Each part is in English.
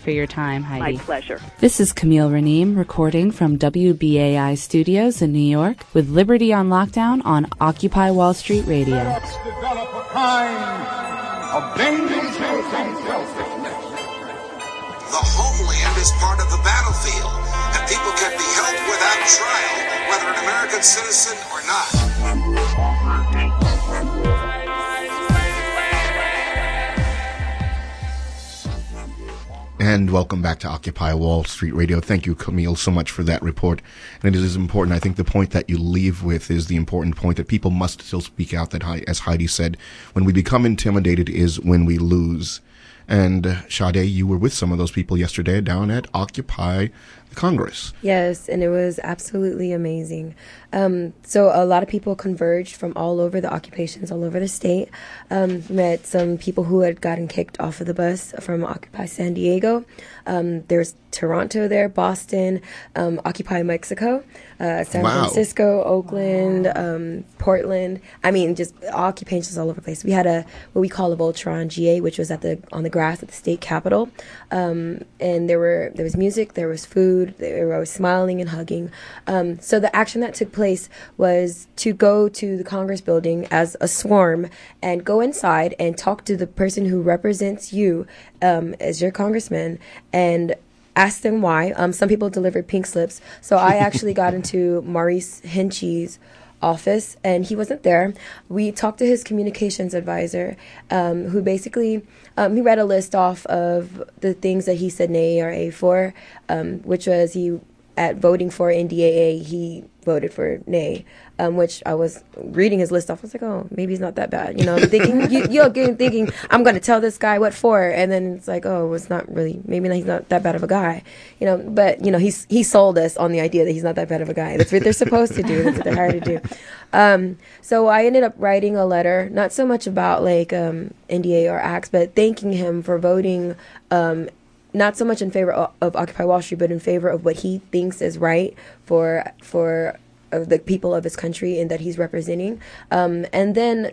for your time, Heidi. My pleasure. This is Camille Raneem recording from WBAI Studios in New York with Liberty on Lockdown on Occupy Wall Street Radio. Let's develop a kind of dangerous selfishness. The homeland is part of the battlefield, and people can be held without trial, whether an American citizen or not. And welcome back to Occupy Wall Street Radio. Thank you, Camille, so much for that report. And it is important. I think the point that you leave with is the important point that people must still speak out, that, as Heidi said, when we become intimidated is when we lose. And Sade, you were with some of those people yesterday down at Occupy Congress. Yes, and it was absolutely amazing. So a lot of people converged from all over the occupations, all over the state. Met some people who had gotten kicked off of the bus from Occupy San Diego. There's Toronto there, Boston, Occupy Mexico, San Francisco, Oakland, Portland. I mean, just occupations all over the place. We had what we call a Voltron GA, which was on the grass at the state capitol. And there was music, there was food, they were always smiling and hugging. So the action that took place was to go to the Congress building as a swarm and go inside and talk to the person who represents you as your congressman and ask them why. Some people delivered pink slips. So I actually got into Maurice Hinchey's office, and he wasn't there. We talked to his communications advisor, who basically, he read a list off of the things that he said nay or a for, which was at voting for NDAA, he voted for nay, which I was reading his list off. I was like, oh, maybe he's not that bad. You're thinking, I'm going to tell this guy what for. And then it's like, oh, it's not really, maybe he's not that bad of a guy. But he sold us on the idea that he's not that bad of a guy. That's what they're supposed to do. That's what they're hired to do. So I ended up writing a letter, not so much about NDA or acts, but thanking him for voting, not so much in favor of Occupy Wall Street, but in favor of what he thinks is right for the people of his country and that he's representing. And then,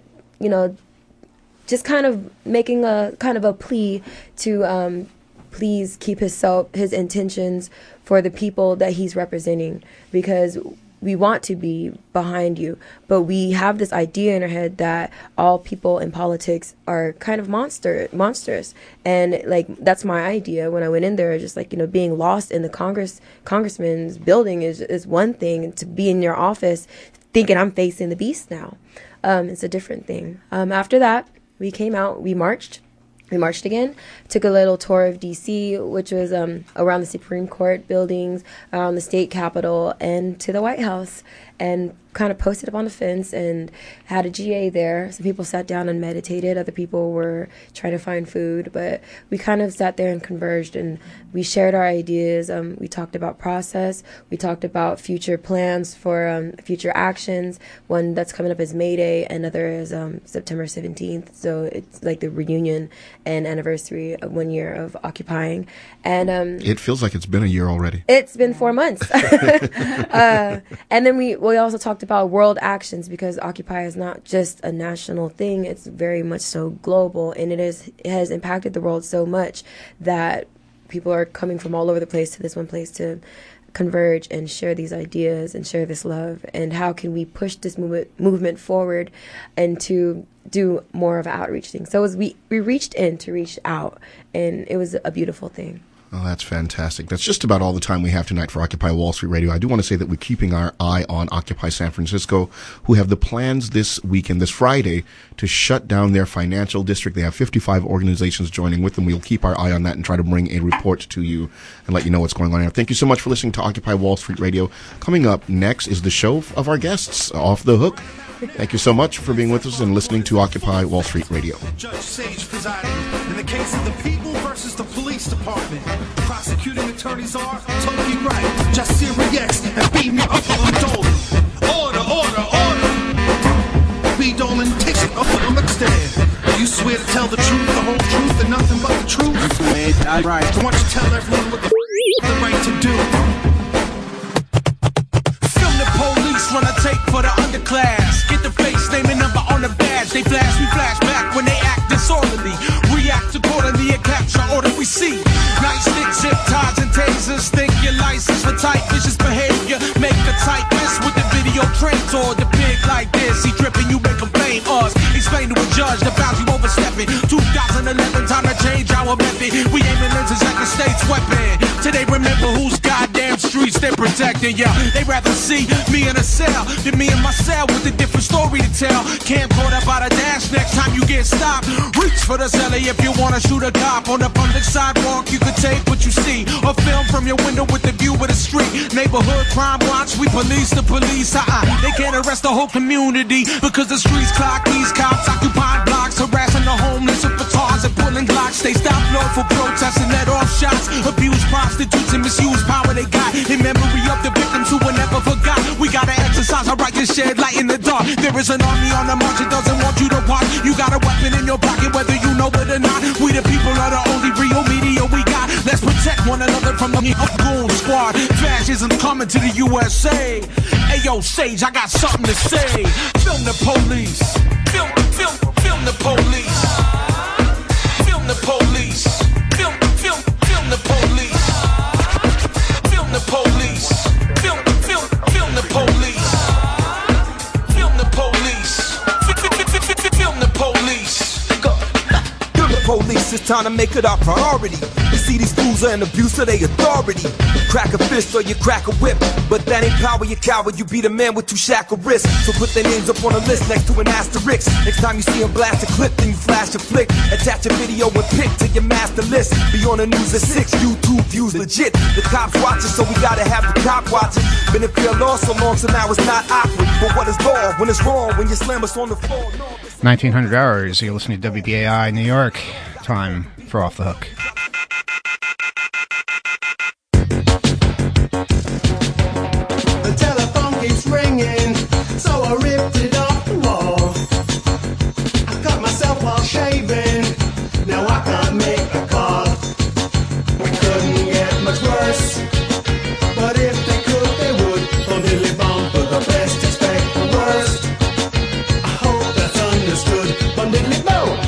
just kind of making a kind of a plea to please keep his intentions for the people that he's representing, because we want to be behind you, but we have this idea in our head that all people in politics are kind of monstrous. And that's my idea when I went in there, just being lost in the congressman's building is one thing, and to be in your office thinking I'm facing the beast now, it's a different thing. After that, we came out, we marched again, took a little tour of D.C., which was around the Supreme Court buildings, around the state capitol, and to the White House, and kind of posted up on the fence and had a GA there. Some people sat down and meditated. Other people were trying to find food. But we kind of sat there and converged, and we shared our ideas. We talked about process. We talked about future plans for future actions. One that's coming up is May Day. Another is September 17th. So it's like the reunion and anniversary of 1 year of occupying. And it feels like it's been a year already. It's been 4 months. And then we also talked about world actions, because Occupy is not just a national thing. It's very much so global, and it has impacted the world so much that people are coming from all over the place to this one place to converge and share these ideas and share this love. And how can we push this movement forward and to do more of an outreach thing? So we reached in to reach out, and it was a beautiful thing. Oh, that's fantastic. That's just about all the time we have tonight for Occupy Wall Street Radio. I do want to say that we're keeping our eye on Occupy San Francisco, who have the plans this weekend, this Friday, to shut down their financial district. They have 55 organizations joining with them. We'll keep our eye on that and try to bring a report to you and let you know what's going on here. Thank you so much for listening to Occupy Wall Street Radio. Coming up next is the show of our guests, Off the Hook. Thank you so much for being with us and listening to Occupy Wall Street Radio. Judge Sage presiding in the case of the people versus the police department. Prosecuting attorneys are totally right. Jasir X and B. Uncle Dolan. Order, order, order. B. Dolan takes it up on the stand. You swear to tell the truth, the whole truth, and nothing but the truth. Right. So why don't you tell everyone what the right to do? Film the police run a tape for the underclass. Get the face, name and number on the badge. They flash, we flash back when they act disorderly. React accordingly and capture order we see. Nightsticks license for tight vicious behavior. Make the tight miss with the video trends or the pig like this. He tripping, you make him blame us. Explain to a judge the bounds you overstepping. 2011, time to change our method. We aiming lenses at the state's weapon. Today remember whose goddamn streets they're protecting. Yeah, they rather see me in a cell than me in my cell with a different story to tell. Camcorder by the dash next time you get stopped. Reach for the celly if you wanna shoot a cop on the public sidewalk. You could take what you see or film from your window with the view of the street. Neighborhood crime watch, we police the police. They can't arrest the whole community because the streets clock these cops occupying blocks, harassing the homeless with batons and pulling glocks. They stop law for protests and let off shots. Abuse prostitutes and misuse power they got in memory of the victims who were never forgot. We gotta exercise our right to shed light in the dark. There is an army on the march, it doesn't want you to watch. You got a weapon in your pocket whether you know it or not. We the people are the only real media we got. Let's protect one another from the goon squad. Fascism's coming to the USA. Ayo Sage, I got something to say. Film the police. Film the police. Film the police. Film the police. Film the police. Film the police. Film the police. Film the police. Film the police, it's time to make it our priority. You see these fools are an abuse of their authority. Crack a fist or you crack a whip, but that ain't power, you coward. You beat a man with two shackle wrists. So put their names up on a list next to an asterisk. Next time you see them blast a clip, then you flash a flick. Attach a video and pick to your master list. Be on the news at 6, YouTube views legit. The cops watching, so we gotta have the cop watching. Been in fear law so long, so now it's not awkward. But what is law when it's wrong, when you slam us on the floor? 1900 hours, you're listening to WBAI New York. Time for Off the Hook. The telephone keeps ringing, so I ripped it off the wall. I cut myself while shaving, now I can't make a call. We couldn't get much worse, but if they could, they would. Bum diddly bum, for the best expect the worst. I hope that's understood. Bum diddly bum.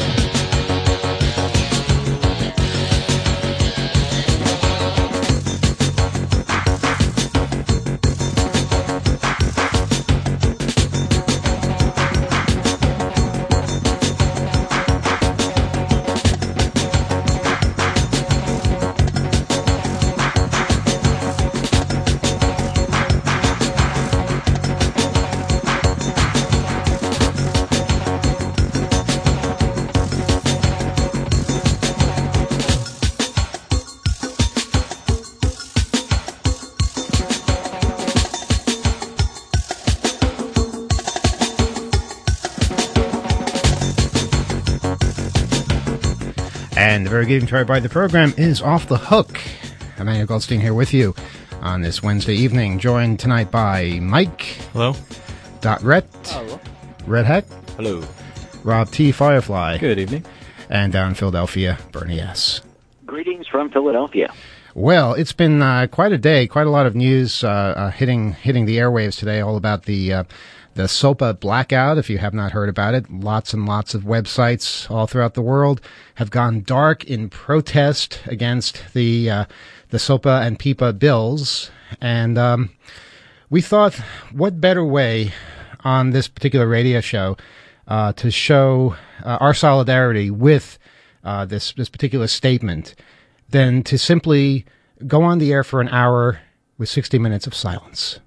And the very good intro by the program is Off the Hook. Emmanuel Goldstein here with you on this Wednesday evening, joined tonight by Mike. Hello. Dot Rhett. Hello. Red Hat. Hello. Rob T. Firefly. Good evening. And down in Philadelphia, Bernie S. Greetings from Philadelphia. Well, it's been quite a day, quite a lot of news hitting the airwaves today, all about the SOPA blackout. If you have not heard about it, lots and lots of websites all throughout the world have gone dark in protest against the SOPA and PIPA bills. And we thought, what better way on this particular radio show to show our solidarity with this particular statement than to simply go on the air for an hour with 60 minutes of silence.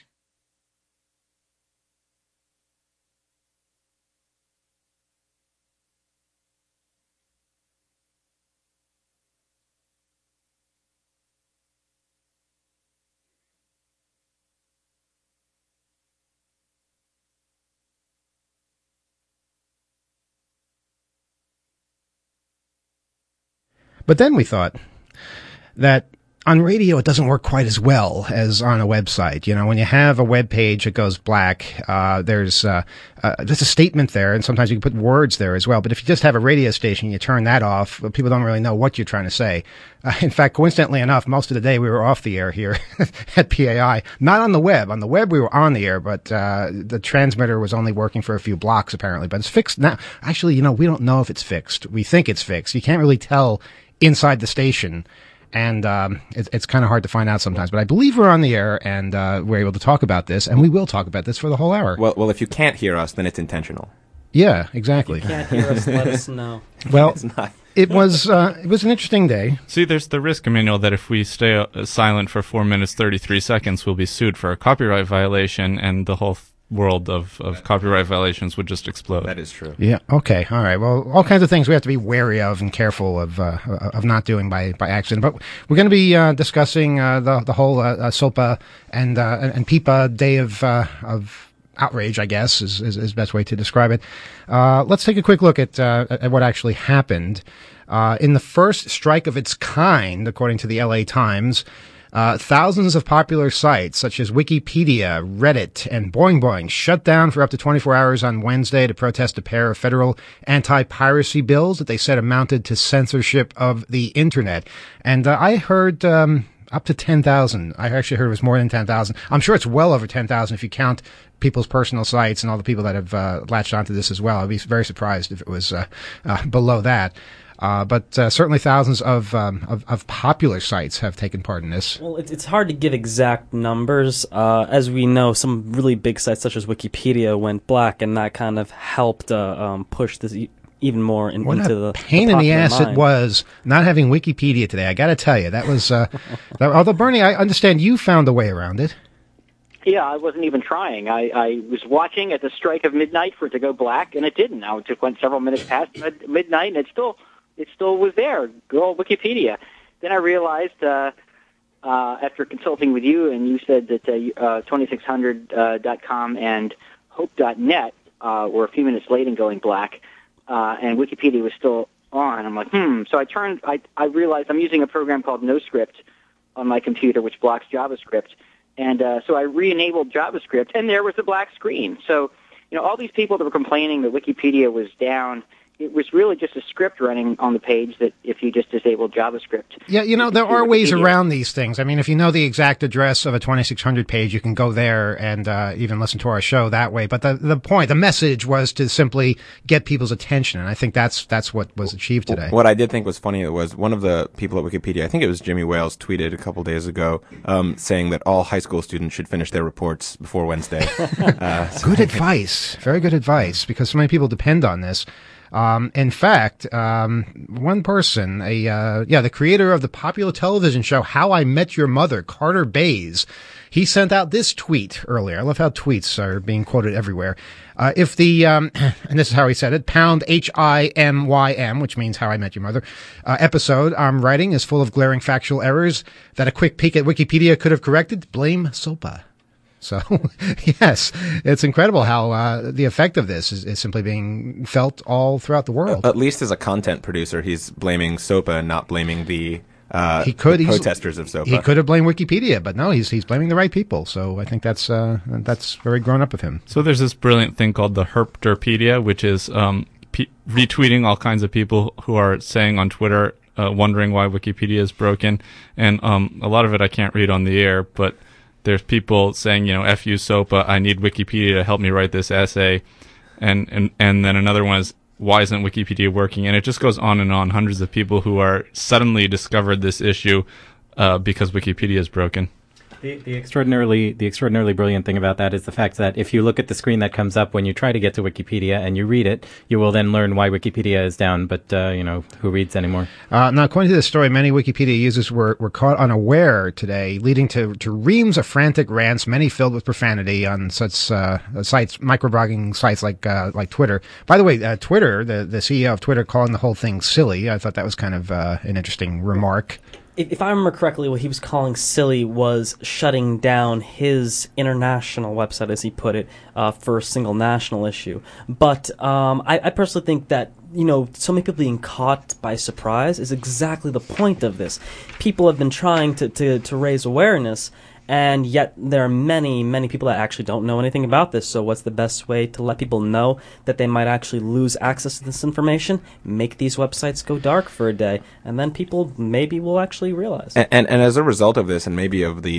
But then we thought that on radio, it doesn't work quite as well as on a website. You know, when you have a web page that goes black, there's a statement there, and sometimes you can put words there as well. But if you just have a radio station, you turn that off, people don't really know what you're trying to say. In fact, coincidentally enough, most of the day we were off the air here at PAI, not on the web. On the web, we were on the air, but the transmitter was only working for a few blocks, apparently. But it's fixed now. Actually, you know, we don't know if it's fixed. We think it's fixed. You can't really tell inside the station And it's kind of hard to find out sometimes. But I believe we're on the air, and we're able to talk about this, and we will talk about this for the whole hour. Well, if you can't hear us, then it's intentional. Yeah, exactly. If you can't hear us, let us know. Well, It's not. it was an interesting day. See, there's the risk, Emmanuel, that if we stay silent for 4 minutes 33 seconds, we'll be sued for a copyright violation, and the whole world of copyright violations would just explode. That is true. Yeah. Okay. All right. Well, all kinds of things we have to be wary of and careful of not doing by accident. But we're going to be discussing the whole SOPA and PIPA day of outrage, I guess, is the best way to describe it. Let's take a quick look at what actually happened. In the first strike of its kind, according to the LA Times, thousands of popular sites such as Wikipedia, Reddit, and Boing Boing shut down for up to 24 hours on Wednesday to protest a pair of federal anti-piracy bills that they said amounted to censorship of the Internet. And I heard up to 10,000. I actually heard it was more than 10,000. I'm sure it's well over 10,000 if you count people's personal sites and all the people that have latched onto this as well. I'd be very surprised if it was below that. But certainly thousands of popular sites have taken part in this. Well, it's hard to give exact numbers. As we know, some really big sites such as Wikipedia went black, and that kind of helped push this even more into the pain in the ass it was not having Wikipedia today. I got to tell you, that was. Although Bernie, I understand you found a way around it. Yeah, I wasn't even trying. I was watching at the strike of midnight for it to go black, and it didn't. Now it took several minutes past midnight, and it still was there. Good old Wikipedia. Then I realized after consulting with you, and you said that 2600.com and hope.net were a few minutes late in going black, and Wikipedia was still on. I'm like, So I realized I'm using a program called NoScript on my computer, which blocks JavaScript. And so I re-enabled JavaScript, and there was a black screen. So, all these people that were complaining that Wikipedia was down, it was really just a script running on the page that if you just disabled JavaScript. Yeah, there are ways around these things. I mean, if you know the exact address of a 2600 page, you can go there and even listen to our show that way. But the message was to simply get people's attention, and I think that's what was achieved today. What I did think was funny was one of the people at Wikipedia, I think it was Jimmy Wales, tweeted a couple days ago saying that all high school students should finish their reports before Wednesday. Good advice. Very good advice, because so many people depend on this. In fact, one person, the creator of the popular television show How I Met Your Mother, Carter Bays, he sent out this tweet earlier. I love how tweets are being quoted everywhere. If the, and this is how he said it, pound HIMYM, which means How I Met Your Mother, episode I'm writing is full of glaring factual errors that a quick peek at Wikipedia could have corrected, blame SOPA. So, yes, it's incredible how the effect of this is simply being felt all throughout the world. At least as a content producer, he's blaming SOPA and not blaming the protesters of SOPA. He could have blamed Wikipedia, but no, he's blaming the right people. So I think that's very grown up of him. So there's this brilliant thing called the Herpderpedia, which is retweeting all kinds of people who are saying on Twitter, wondering why Wikipedia is broken. And a lot of it I can't read on the air, but there's people saying, F you, SOPA, I need Wikipedia to help me write this essay. And then another one is, why isn't Wikipedia working? And it just goes on and on. Hundreds of people who are suddenly discovered this issue because Wikipedia is broken. The extraordinarily brilliant thing about that is the fact that if you look at the screen that comes up when you try to get to Wikipedia and you read it, you will then learn why Wikipedia is down. But who reads anymore? Now, according to this story, many Wikipedia users were caught unaware today, leading to reams of frantic rants, many filled with profanity on such sites, microblogging sites like Twitter. By the way, Twitter, the CEO of Twitter, calling the whole thing silly. I thought that was kind of an interesting remark. If I remember correctly, what he was calling silly was shutting down his international website, as he put it, for a single national issue. But I personally think that, so many people being caught by surprise is exactly the point of this. People have been trying to raise awareness, and yet there are many, many people that actually don't know anything about this. So what's the best way to let people know that they might actually lose access to this information? Make these websites go dark for a day, and then people maybe will actually realize. And as a result of this, and maybe of the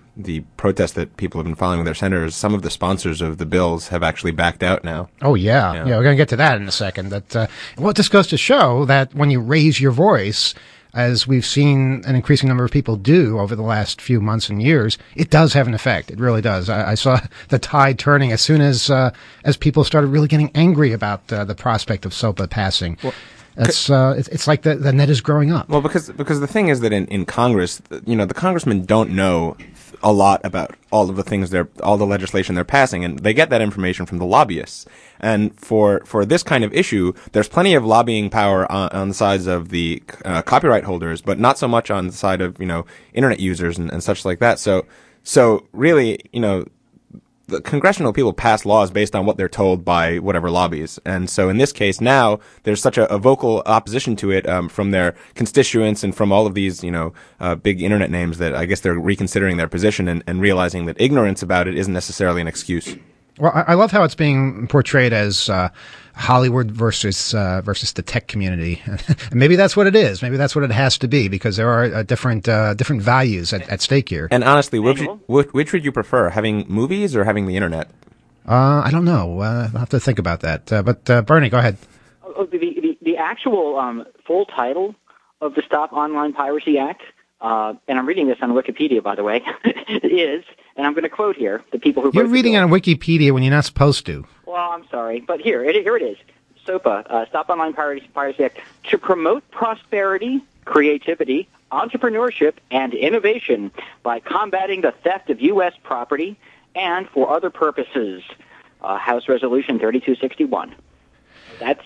protest that people have been filing with their senators, some of the sponsors of the bills have actually backed out now. Oh, yeah. We're going to get to that in a second. That this goes to show that when you raise your voice, as we've seen an increasing number of people do over the last few months and years, it does have an effect. It really does. I saw the tide turning as soon as people started really getting angry about the prospect of SOPA passing. Well, it's like the net is growing up. Well, because the thing is that in Congress, the congressmen don't know a lot about all of the things all the legislation they're passing, and they get that information from the lobbyists. And for this kind of issue, there's plenty of lobbying power on the sides of the copyright holders, but not so much on the side of internet users and such like that. So really, the congressional people pass laws based on what they're told by whatever lobbies. And so in this case now, there's such a vocal opposition to it from their constituents and from all of these, big internet names that I guess they're reconsidering their position and realizing that ignorance about it isn't necessarily an excuse. Well, I love how it's being portrayed as Hollywood versus the tech community. And maybe that's what it is. Maybe that's what it has to be, because there are different values at stake here. And honestly, which would you prefer, having movies or having the internet? I don't know. I'll have to think about that. But Bernie, go ahead. The actual full title of the Stop Online Piracy Act, and I'm reading this on Wikipedia, by the way, is, and I'm going to quote here, the people who... You're reading it on Wikipedia when you're not supposed to. Well, I'm sorry, but here it is. SOPA, Stop Online Piracy Act, to promote prosperity, creativity, entrepreneurship, and innovation by combating the theft of U.S. property and for other purposes. House Resolution 3261. That's...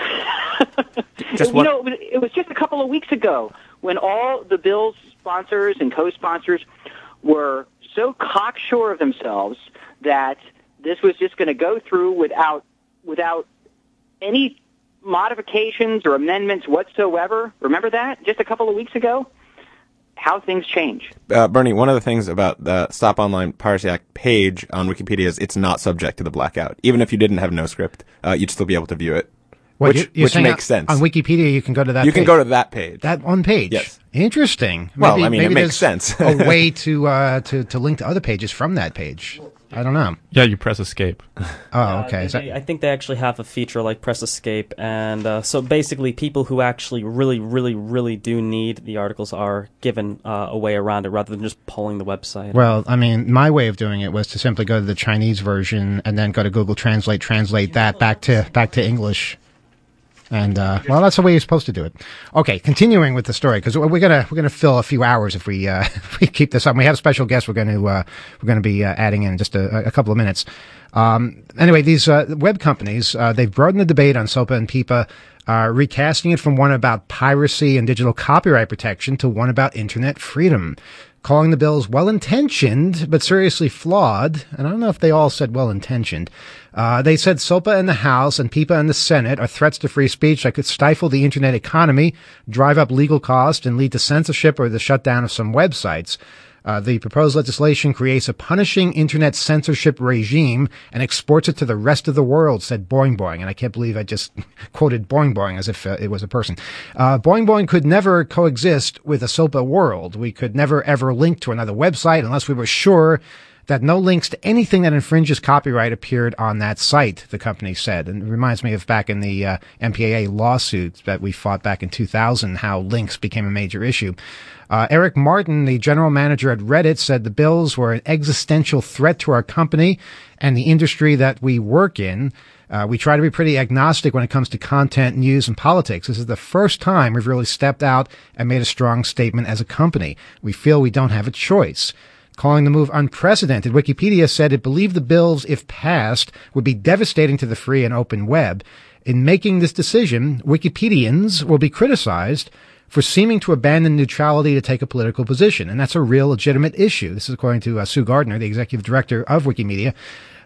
it was just a couple of weeks ago when all the bill's sponsors and co-sponsors were so cocksure of themselves that this was just going to go through without any modifications or amendments whatsoever. Remember that? Just a couple of weeks ago? How things change. Bernie, one of the things about the Stop Online Piracy Act page on Wikipedia is it's not subject to the blackout. Even if you didn't have no script, you'd still be able to view it. Which makes sense. On Wikipedia, you can go to that page. You can go to that page. That one page? Yes. Interesting. Maybe it makes sense. a way to link to other pages from that page. I don't know. Yeah, you press escape. Oh, okay. I think they actually have a feature like press escape, and so basically people who actually really, really, really do need the articles are given a way around it rather than just pulling the website. Well, I mean, my way of doing it was to simply go to the Chinese version and then go to Google Translate that back to English. And well, that's the way you're supposed to do it. Okay, continuing with the story, because we're gonna fill a few hours if we keep this up. We have a special guest we're gonna be adding in just a couple of minutes. Anyway, these web companies they've broadened the debate on SOPA and PIPA, recasting it from one about piracy and digital copyright protection to one about internet freedom, calling the bills well-intentioned but seriously flawed. And I don't know if they all said well-intentioned. They said SOPA in the House and PIPA in the Senate are threats to free speech that could stifle the internet economy, drive up legal costs, and lead to censorship or the shutdown of some websites. The proposed legislation creates a punishing internet censorship regime and exports it to the rest of the world, said Boing Boing. And I can't believe I just quoted Boing Boing as if it was a person. Boing Boing could never coexist with a SOPA world. We could never ever link to another website unless we were sure that no links to anything that infringes copyright appeared on that site, the company said. And it reminds me of back in the MPAA lawsuits that we fought back in 2000, how links became a major issue. Eric Martin, the general manager at Reddit, said the bills were an existential threat to our company and the industry that we work in. We try to be pretty agnostic when it comes to content, news, and politics. This is the first time we've really stepped out and made a strong statement as a company. We feel we don't have a choice. Calling the move unprecedented, Wikipedia said it believed the bills, if passed, would be devastating to the free and open web. In making this decision, Wikipedians will be criticized for seeming to abandon neutrality to take a political position. And that's a real legitimate issue. This is according to Sue Gardner, the executive director of Wikimedia.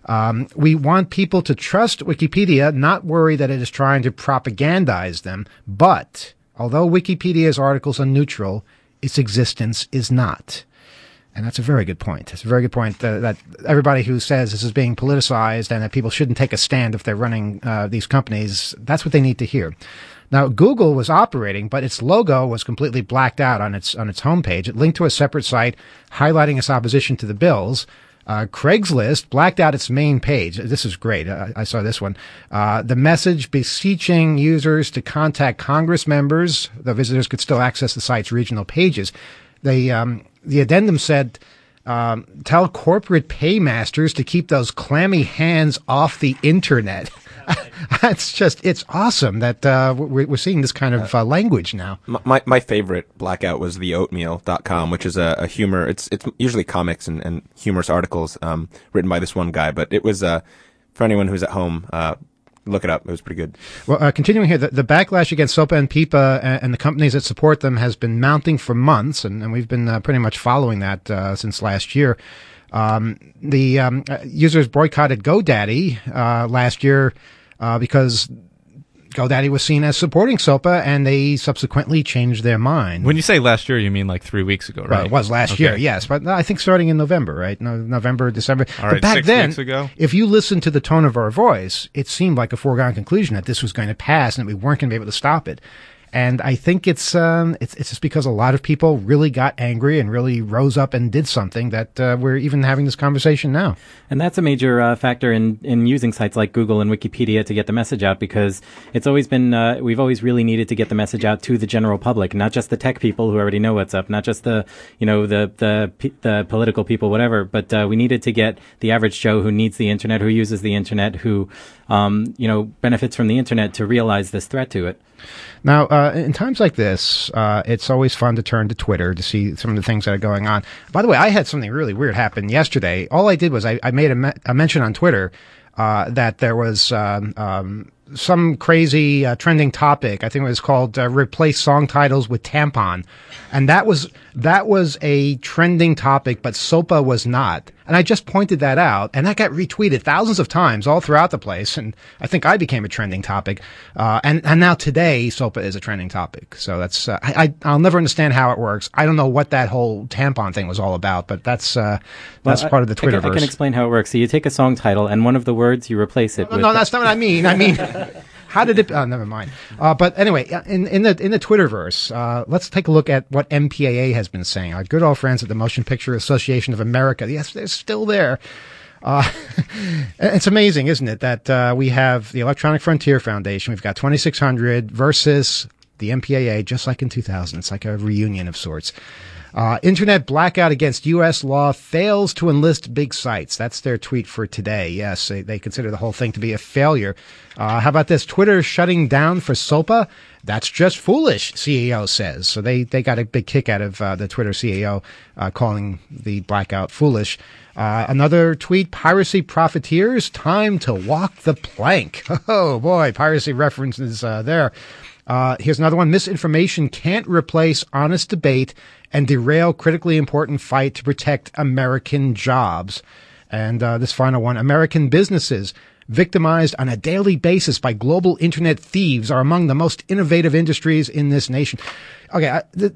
We want people to trust Wikipedia, not worry that it is trying to propagandize them. But although Wikipedia's articles are neutral, its existence is not. And that's a very good point. It's a very good point that everybody who says this is being politicized and that people shouldn't take a stand if they're running these companies, that's what they need to hear. Now, Google was operating, but its logo was completely blacked out on its homepage. It linked to a separate site highlighting its opposition to the bills. Craigslist blacked out its main page. This is great. I saw this one. The message beseeching users to contact Congress members. The visitors could still access the site's regional pages. The addendum said, tell corporate paymasters to keep those clammy hands off the internet. It's awesome that we're seeing this kind of language now. My favorite blackout was theoatmeal.com, which is a humor. It's usually comics and humorous articles written by this one guy, but it was for anyone who's at home. Look it up. It was pretty good. Well, continuing here, the backlash against SOPA and PIPA and the companies that support them has been mounting for months, and we've been pretty much following that since last year. The users boycotted GoDaddy last year because GoDaddy was seen as supporting SOPA, and they subsequently changed their mind. When you say last year, you mean like 3 weeks ago, right? Well, it was last year, yes. But I think starting in November, right? November, December. All right, but back 6 then, weeks ago? if you listened to the tone of our voice, it seemed like a foregone conclusion that this was going to pass and that we weren't going to be able to stop it. And I think it's just because a lot of people really got angry and really rose up and did something that we're even having this conversation now. And that's a major factor in using sites like Google and Wikipedia to get the message out, because it's always been we've always really needed to get the message out to the general public, not just the tech people who already know what's up, not just the political people, whatever, but we needed to get the average Joe who needs the internet, who uses the internet, who benefits from the internet to realize this threat to it. Now, in times like this, it's always fun to turn to Twitter to see some of the things that are going on. By the way, I had something really weird happen yesterday. All I did was I made a mention on Twitter that there was some crazy trending topic. I think it was called replace song titles with tampon. And that was a trending topic, but SOPA was not. And I just pointed that out, and that got retweeted thousands of times all throughout the place. And I think I became a trending topic. And now today, SOPA is a trending topic. So that's, I'll never understand how it works. I don't know what that whole tampon thing was all about, but that's part of the Twitterverse. I can explain how it works. So you take a song title, and one of the words, you replace it with... No, that's not what I mean. How did it? Oh, never mind. But anyway, in the Twitterverse, let's take a look at what MPAA has been saying. Our good old friends at the Motion Picture Association of America. Yes, they're still there. It's amazing, isn't it, that we have the Electronic Frontier Foundation. We've got 2600 versus the MPAA, just like in 2000. It's like a reunion of sorts. Internet blackout against U.S. law fails to enlist big sites. That's their tweet for today. Yes, they consider the whole thing to be a failure. How about this? Twitter shutting down for SOPA? That's just foolish, CEO says. So they got a big kick out of the Twitter CEO calling the blackout foolish. Another tweet, piracy profiteers, time to walk the plank. Oh, boy, piracy references there. Here's another one. Misinformation can't replace honest debate and derail critically important fight to protect American jobs. And this final one, American businesses victimized on a daily basis by global internet thieves are among the most innovative industries in this nation. Okay,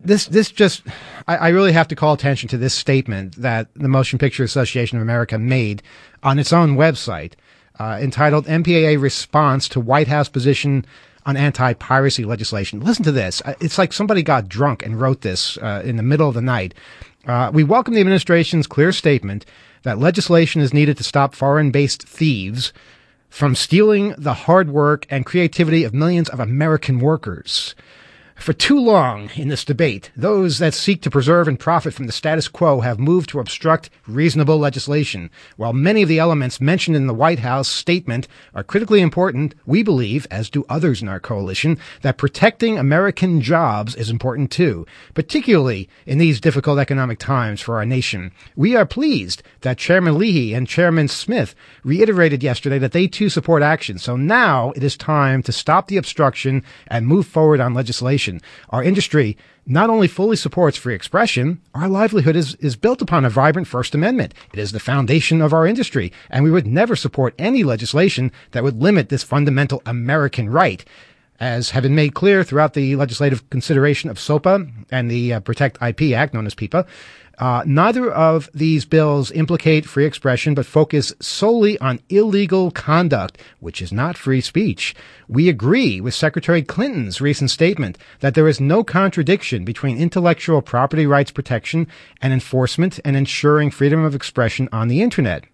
I really have to call attention to this statement that the Motion Picture Association of America made on its own website, entitled MPAA Response to White House Position on Anti-Piracy Legislation. Listen to this. It's like somebody got drunk and wrote this in the middle of the night. We welcome the administration's clear statement that legislation is needed to stop foreign-based thieves from stealing the hard work and creativity of millions of American workers. For too long in this debate, those that seek to preserve and profit from the status quo have moved to obstruct reasonable legislation. While many of the elements mentioned in the White House statement are critically important, we believe, as do others in our coalition, that protecting American jobs is important too, particularly in these difficult economic times for our nation. We are pleased that Chairman Leahy and Chairman Smith reiterated yesterday that they too support action. So now it is time to stop the obstruction and move forward on legislation. Our industry not only fully supports free expression, our livelihood is built upon a vibrant First Amendment. It is the foundation of our industry, and we would never support any legislation that would limit this fundamental American right. As have been made clear throughout the legislative consideration of SOPA and the Protect IP Act, known as PIPA, neither of these bills implicate free expression, but focus solely on illegal conduct, which is not free speech. We agree with Secretary Clinton's recent statement that there is no contradiction between intellectual property rights protection and enforcement and ensuring freedom of expression on the Internet.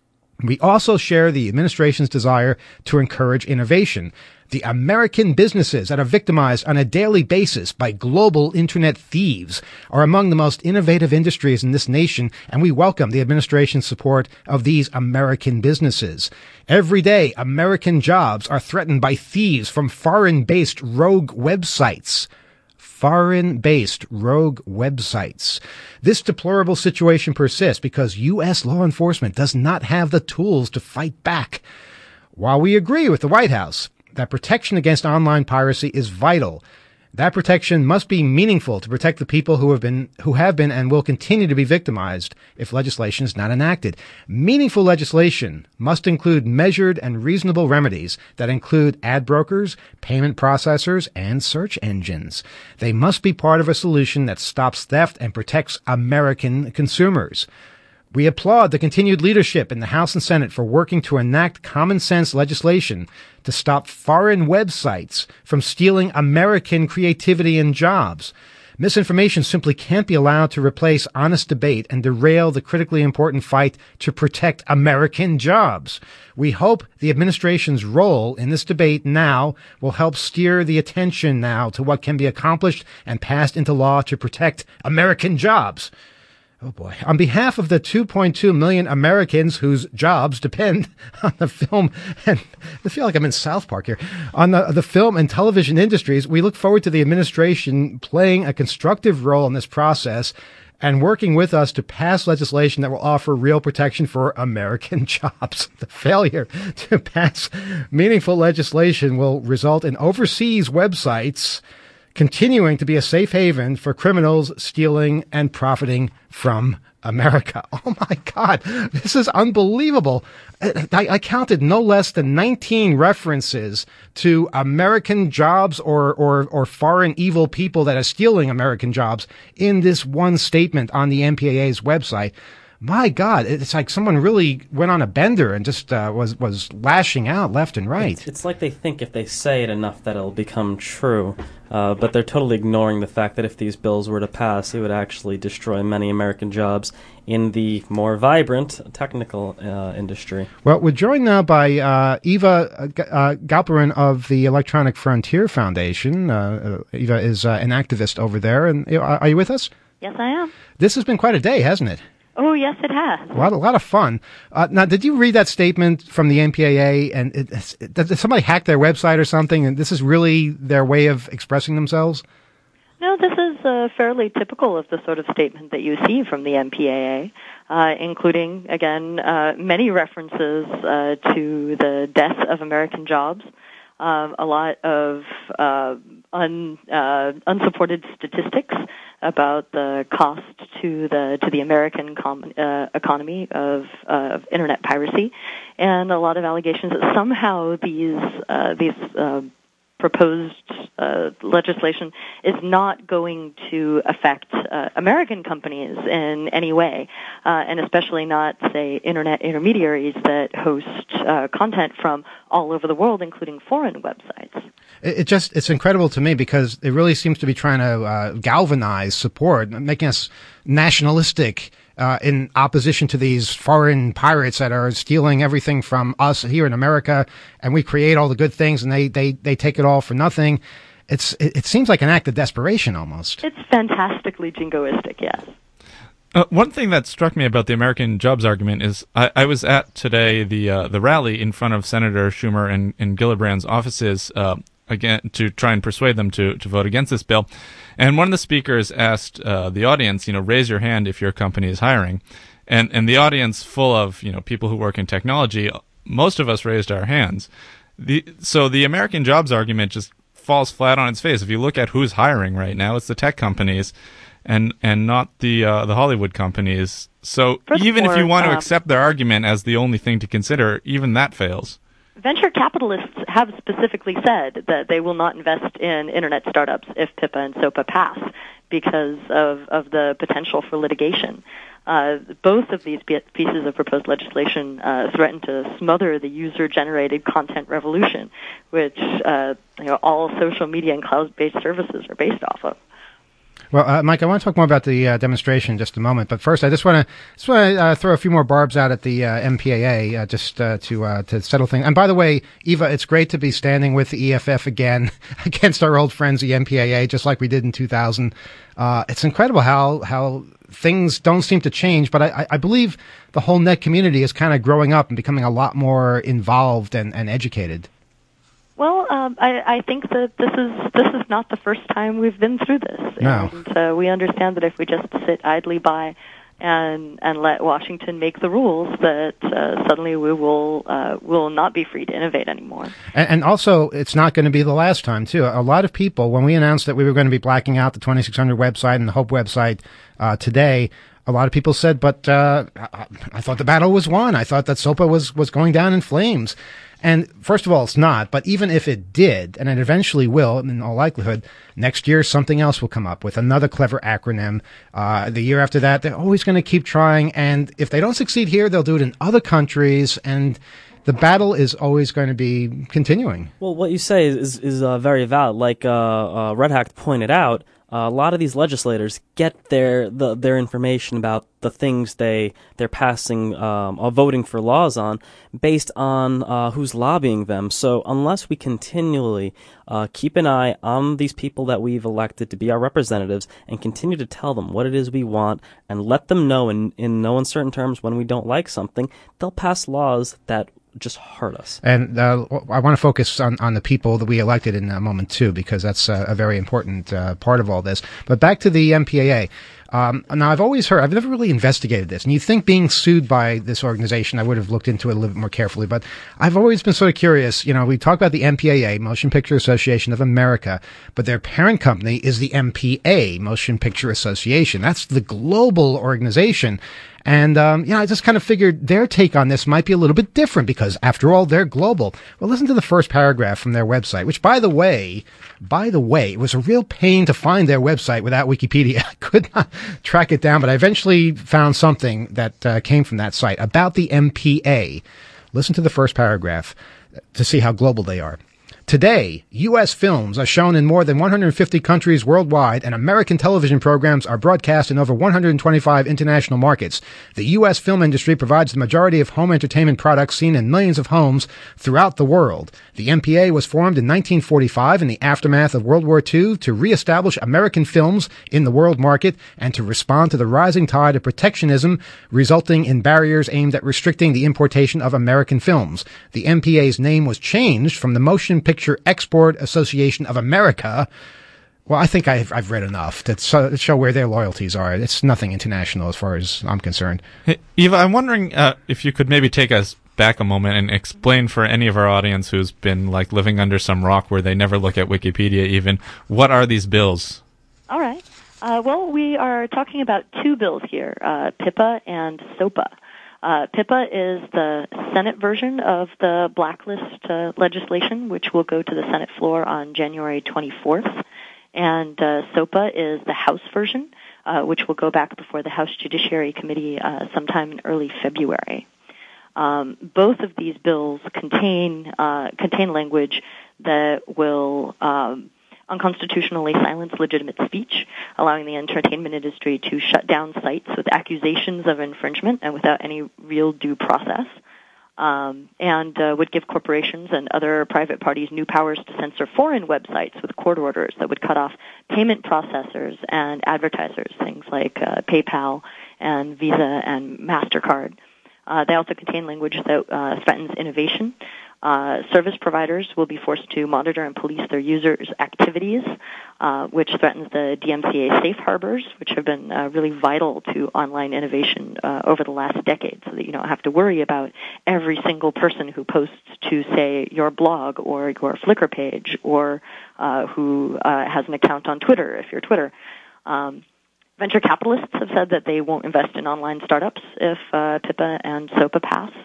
We also share the administration's desire to encourage innovation. The American businesses that are victimized on a daily basis by global internet thieves are among the most innovative industries in this nation, and we welcome the administration's support of these American businesses. Every day, American jobs are threatened by thieves from foreign-based rogue websites. Foreign-based rogue websites. This deplorable situation persists because U.S. law enforcement does not have the tools to fight back. While we agree with the White House that protection against online piracy is vital, that protection must be meaningful to protect the people who have been and will continue to be victimized if legislation is not enacted. Meaningful legislation must include measured and reasonable remedies that include ad brokers, payment processors, and search engines. They must be part of a solution that stops theft and protects American consumers. We applaud the continued leadership in the House and Senate for working to enact common sense legislation to stop foreign websites from stealing American creativity and jobs. Misinformation simply can't be allowed to replace honest debate and derail the critically important fight to protect American jobs. We hope the administration's role in this debate now will help steer the attention now to what can be accomplished and passed into law to protect American jobs. Oh boy. On behalf of the 2.2 million Americans whose jobs depend on the film, and I feel like I'm in South Park here, on the film and television industries, we look forward to the administration playing a constructive role in this process and working with us to pass legislation that will offer real protection for American jobs. The failure to pass meaningful legislation will result in overseas websites continuing to be a safe haven for criminals stealing and profiting from America. Oh my God, this is unbelievable. I counted no less than 19 references to American jobs or foreign evil people that are stealing American jobs in this one statement on the MPAA's website. My God, it's like someone really went on a bender and just was lashing out left and right. It's like they think if they say it enough that it'll become true, but they're totally ignoring the fact that if these bills were to pass, it would actually destroy many American jobs in the more vibrant technical industry. Well, we're joined now by Eva Galperin of the Electronic Frontier Foundation. Eva is an activist over there. And are you with us? Yes, I am. This has been quite a day, hasn't it? Oh, yes, it has. A lot of fun. Now, did you read that statement from the MPAA? And did somebody hack their website or something? And this is really their way of expressing themselves? No, this is fairly typical of the sort of statement that you see from the MPAA, including, again, many references to the death of American jobs, a lot of unsupported statistics about the cost to the American economy of internet piracy, and a lot of allegations that somehow these proposed legislation is not going to affect American companies in any way, and especially not, say, internet intermediaries that host content from all over the world, including foreign websites. It's incredible to me because it really seems to be trying to galvanize support, making us nationalistic in opposition to these foreign pirates that are stealing everything from us here in America, and we create all the good things and they take it all for nothing. It seems like an act of desperation almost. It's fantastically jingoistic, yes. One thing that struck me about the American jobs argument is I was at today the rally in front of Senator Schumer and Gillibrand's offices again to try and persuade them to vote against this bill. And one of the speakers asked the audience, raise your hand if your company is hiring. And the audience, full of people who work in technology, most of us raised our hands. So the American jobs argument just falls flat on its face. If you look at who's hiring right now, it's the tech companies and not the Hollywood companies. So even if you want to accept their argument as the only thing to consider, even that fails. Venture capitalists have specifically said that they will not invest in internet startups if PIPA and SOPA pass because of the potential for litigation. Both of these pieces of proposed legislation threaten to smother the user-generated content revolution, which all social media and cloud-based services are based off of. Well, Mike, I want to talk more about the demonstration in just a moment, but first, I just want to throw a few more barbs out at the MPAA just to settle things. And by the way, Eva, it's great to be standing with the EFF again against our old friends, the MPAA, just like we did in 2000. It's incredible how things don't seem to change, but I believe the whole net community is kind of growing up and becoming a lot more involved and educated. Well, I think that this is not the first time we've been through this. No. And we understand that if we just sit idly by and let Washington make the rules, that suddenly we will not be free to innovate anymore. And also, it's not going to be the last time, too. A lot of people, when we announced that we were going to be blacking out the 2600 website and the Hope website today, a lot of people said, but I thought the battle was won. I thought that SOPA was going down in flames. And first of all, it's not. But even if it did, and it eventually will, in all likelihood, next year something else will come up with another clever acronym. The year after that, they're always going to keep trying. And if they don't succeed here, they'll do it in other countries. And the battle is always going to be continuing. Well, what you say is very valid. Like Red Hack pointed out, a lot of these legislators get their information about the things they're passing or voting for laws on based on who's lobbying them. So unless we continually keep an eye on these people that we've elected to be our representatives and continue to tell them what it is we want and let them know in no uncertain terms when we don't like something, they'll pass laws that just hurt us. And I want to focus on the people that we elected in a moment, too, because that's a very important part of all this. But back to the MPAA. Now, I've always heard, I've never really investigated this, and you'd think being sued by this organization, I would have looked into it a little bit more carefully, but I've always been sort of curious. We talk about the MPAA, Motion Picture Association of America, but their parent company is the MPA, Motion Picture Association. That's the global organization. And, I just kind of figured their take on this might be a little bit different because, after all, they're global. Well, listen to the first paragraph from their website, which, by the way, it was a real pain to find their website without Wikipedia. I could not track it down, but I eventually found something that came from that site about the MPA. Listen to the first paragraph to see how global they are. Today, U.S. films are shown in more than 150 countries worldwide, and American television programs are broadcast in over 125 international markets. The U.S. film industry provides the majority of home entertainment products seen in millions of homes throughout the world. The MPA was formed in 1945 in the aftermath of World War II to reestablish American films in the world market and to respond to the rising tide of protectionism resulting in barriers aimed at restricting the importation of American films. The MPA's name was changed from the Motion Picture Export Association of America. Well, I think I've read enough to show where their loyalties are. It's nothing international as far as I'm concerned. Hey, Eva, I'm wondering if you could maybe take us back a moment and explain for any of our audience who's been like living under some rock where they never look at Wikipedia even, what are these bills? All right. Well, we are talking about two bills here, PIPA and SOPA. PIPA is the Senate version of the blacklist legislation, which will go to the Senate floor on January 24th. And SOPA is the House version, which will go back before the House Judiciary Committee sometime in early February. Both of these bills contain language that will unconstitutionally silence legitimate speech, allowing the entertainment industry to shut down sites with accusations of infringement and without any real due process, and would give corporations and other private parties new powers to censor foreign websites with court orders that would cut off payment processors and advertisers, things like PayPal and Visa and MasterCard. They also contain language that threatens innovation. Service providers will be forced to monitor and police their users' activities, which threatens the DMCA safe harbors, which have been really vital to online innovation over the last decade, so that you don't have to worry about every single person who posts to, say, your blog or your Flickr page, or who has an account on Twitter, if you're Twitter. Venture capitalists have said that they won't invest in online startups if PIPA and SOPA pass.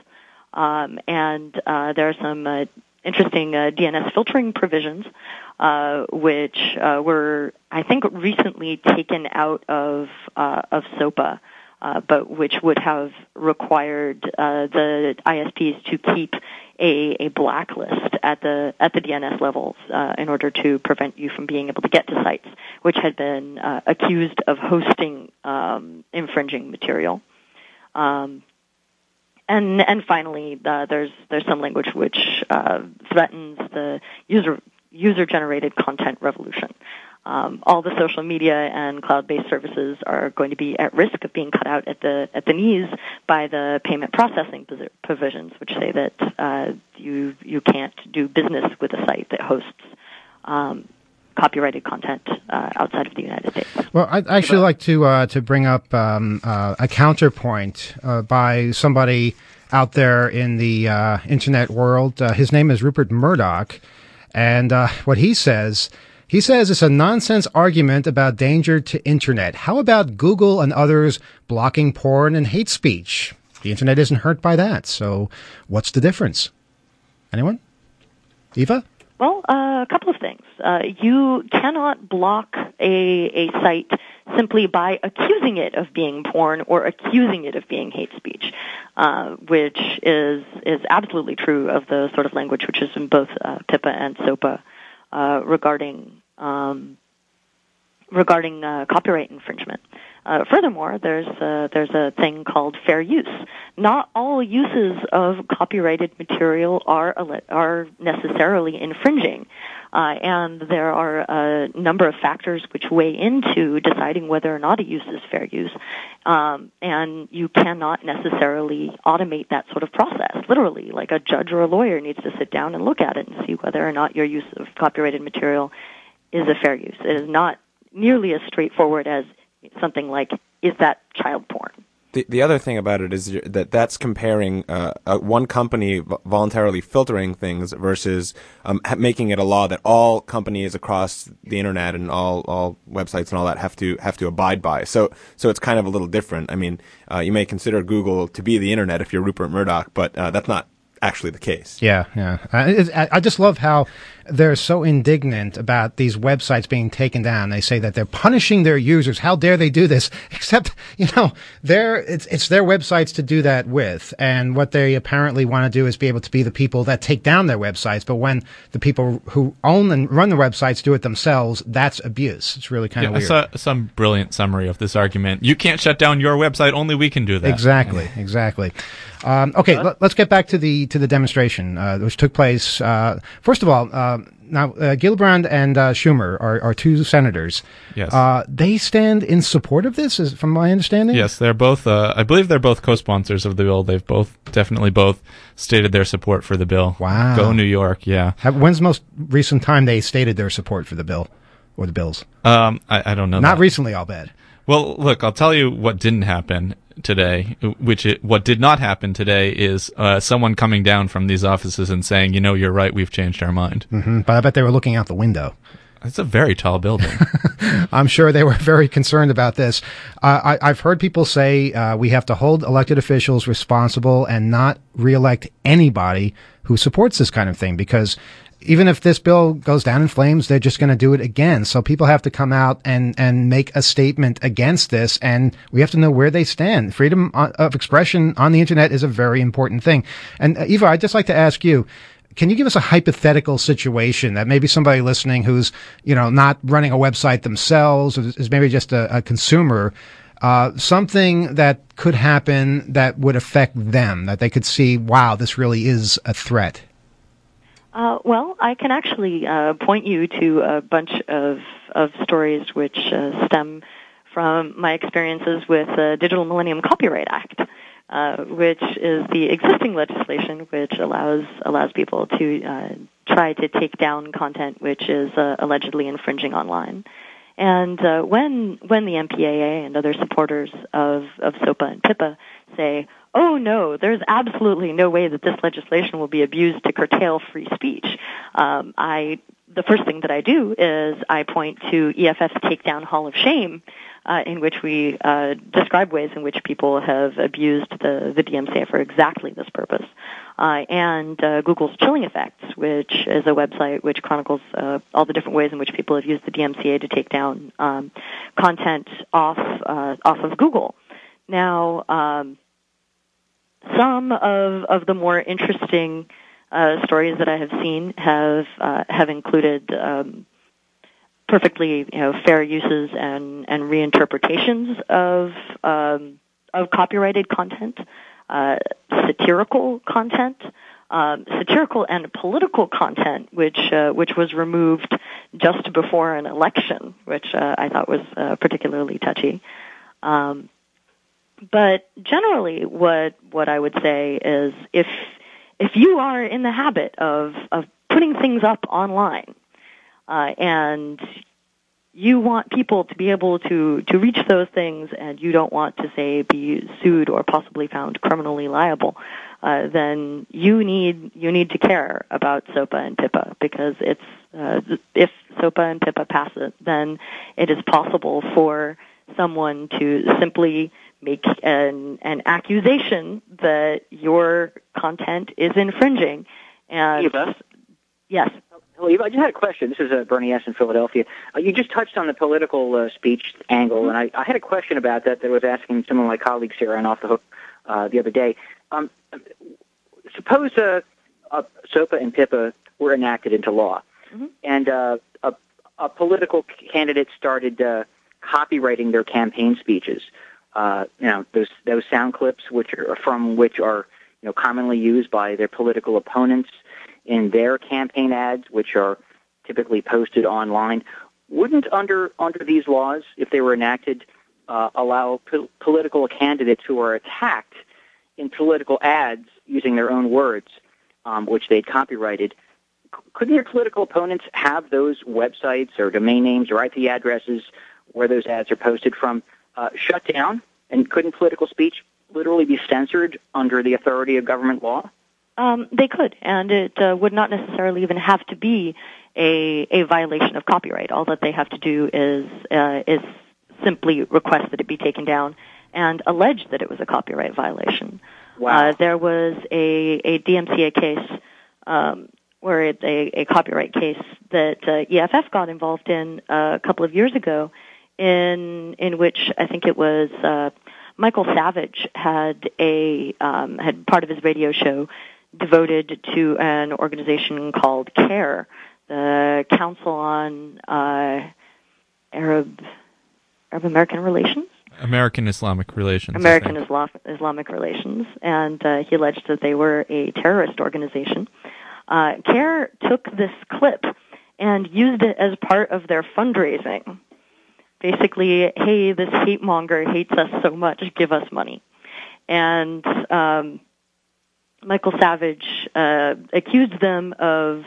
And there are some interesting DNS filtering provisions, which were, I think, recently taken out of SOPA, but which would have required the ISPs to keep a blacklist at the DNS levels in order to prevent you from being able to get to sites which had been accused of hosting infringing material. And finally, there's some language which threatens the user-generated content revolution. All the social media and cloud-based services are going to be at risk of being cut out at the knees by the payment processing provisions, which say that you can't do business with a site that hosts copyrighted content outside of the United States. Well, I'd actually like to bring up a counterpoint by somebody out there in the internet world. His name is Rupert Murdoch, and what he says it's a nonsense argument about danger to internet. How about Google and others blocking porn and hate speech? The internet isn't hurt by that, so what's the difference? Anyone? Eva? Well, a couple of things. You cannot block a site simply by accusing it of being porn or accusing it of being hate speech, which is absolutely true of the sort of language which is in both PIPA and SOPA regarding copyright infringement. Furthermore, there's a thing called fair use. Not all uses of copyrighted material are necessarily infringing, and there are a number of factors which weigh into deciding whether or not a use is fair use. And you cannot necessarily automate that sort of process. Literally, like a judge or a lawyer needs to sit down and look at it and see whether or not your use of copyrighted material is a fair use. It is not nearly as straightforward as something like, is that child porn? The other thing about it is that's comparing one company voluntarily filtering things versus making it a law that all companies across the internet and all websites and all that have to abide by. So it's kind of a little different. I mean, you may consider Google to be the internet if you're Rupert Murdoch, but that's not actually the case. Yeah. I just love how they're so indignant about these websites being taken down. They say that they're punishing their users. How dare they do this? Except, it's their websites to do that with. And what they apparently want to do is be able to be the people that take down their websites. But when the people who own and run the websites do it themselves, that's abuse. It's really kind of weird. I saw some brilliant summary of this argument. You can't shut down your website. Only we can do that. Exactly. Okay, let's get back to the demonstration, which took place. First of all, now Gillibrand and Schumer are two senators. Yes. They stand in support of this, from my understanding. Yes, they're both. I believe they're both co-sponsors of the bill. They've definitely both stated their support for the bill. Wow. Go New York. Yeah. When's the most recent time they stated their support for the bill or the bills? I don't know. Not recently, I'll bet. Well, look, I'll tell you what didn't happen today. What did not happen today is someone coming down from these offices and saying, you're right, we've changed our mind. Mm-hmm. But I bet they were looking out the window. It's a very tall building. I'm sure they were very concerned about this. I've heard people say we have to hold elected officials responsible and not reelect anybody who supports this kind of thing, because even if this bill goes down in flames, they're just going to do it again. So people have to come out and make a statement against this, and we have to know where they stand. Freedom of expression on the internet is a very important thing. And Eva, I'd just like to ask you, can you give us a hypothetical situation that maybe somebody listening who's, not running a website themselves, or is maybe just a consumer, something that could happen that would affect them, that they could see, wow, this really is a threat? Well, I can actually point you to a bunch of stories which stem from my experiences with the Digital Millennium Copyright Act, which is the existing legislation which allows people to try to take down content which is allegedly infringing online. And when the MPAA and other supporters of SOPA and PIPA say, oh no, there's absolutely no way that this legislation will be abused to curtail free speech, I the first thing that I do is I point to EFF's Takedown Hall of Shame, in which we describe ways in which people have abused the DMCA for exactly this purpose. And Google's Chilling Effects, which is a website which chronicles all the different ways in which people have used the DMCA to take down content off of Google. Now, some of the more interesting stories that I have seen have included perfectly fair uses and reinterpretations of copyrighted content, satirical content, satirical and political content, which was removed just before an election, which I thought was particularly touchy. But generally, what I would say is if you are in the habit of putting things up online, and you want people to be able to reach those things, and you don't want to, say, be sued or possibly found criminally liable, then you need to care about SOPA and PIPA, because if SOPA and PIPA pass it, then it is possible for someone to simply make an accusation that your content is infringing. And Eva? Yes. Hello, Eva. I just had a question. This is Bernie S. in Philadelphia. You just touched on the political speech angle, and I had a question about that I was asking some of my colleagues here on Off the Hook the other day. Suppose SOPA and PIPA were enacted into law, and a political candidate started copyrighting their campaign speeches. Those sound clips which are commonly used by their political opponents in their campaign ads, which are typically posted online. Wouldn't under these laws, if they were enacted, allow political candidates who are attacked in political ads using their own words, which they'd copyrighted, couldn't your political opponents have those websites or domain names or IP addresses where those ads are posted from shut down? And couldn't political speech literally be censored under the authority of government law? They could, and it would not necessarily even have to be a violation of copyright. All that they have to do is simply request that it be taken down and allege that it was a copyright violation. Wow. There was a DMCA case where it's a copyright case that EFF got involved in a couple of years ago, in which I think it was Michael Savage had part of his radio show devoted to an organization called CARE, the Council on Arab American Relations. American Islamic Relations. Islamic Relations, and he alleged that they were a terrorist organization. CARE took this clip and used it as part of their fundraising. Basically, hey, this hate monger hates us so much, give us money. And Michael Savage accused them of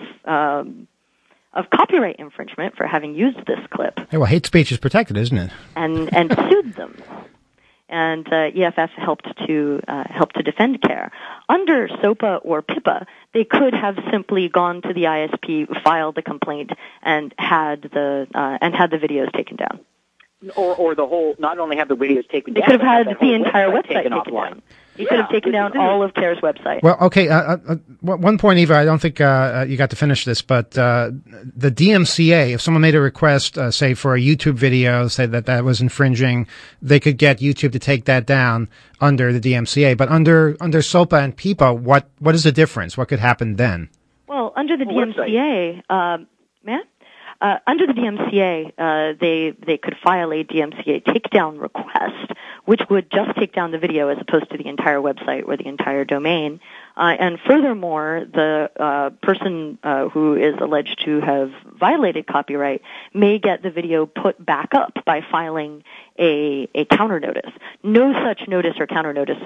copyright infringement for having used this clip. Hey, well, hate speech is protected, isn't it? And sued them. And EFF helped to defend CARE. Under SOPA or PIPA, they could have simply gone to the ISP, filed a complaint, and had the videos taken down. Or the whole, not only have the videos taken down, they could have had the entire website taken taken offline. down. He could have taken down all of CARE's website. Well, okay. One point, Eva, I don't think you got to finish this, but the DMCA, if someone made a request, say for a YouTube video, say that was infringing, they could get YouTube to take that down under the DMCA. But under SOPA and PIPA, what is the difference? What could happen then? Well, under the DMCA, under the DMCA, they could file a DMCA takedown request, which would just take down the video as opposed to the entire website or the entire domain. And furthermore, the person who is alleged to have violated copyright may get the video put back up by filing a counter notice. No such notice or counter notice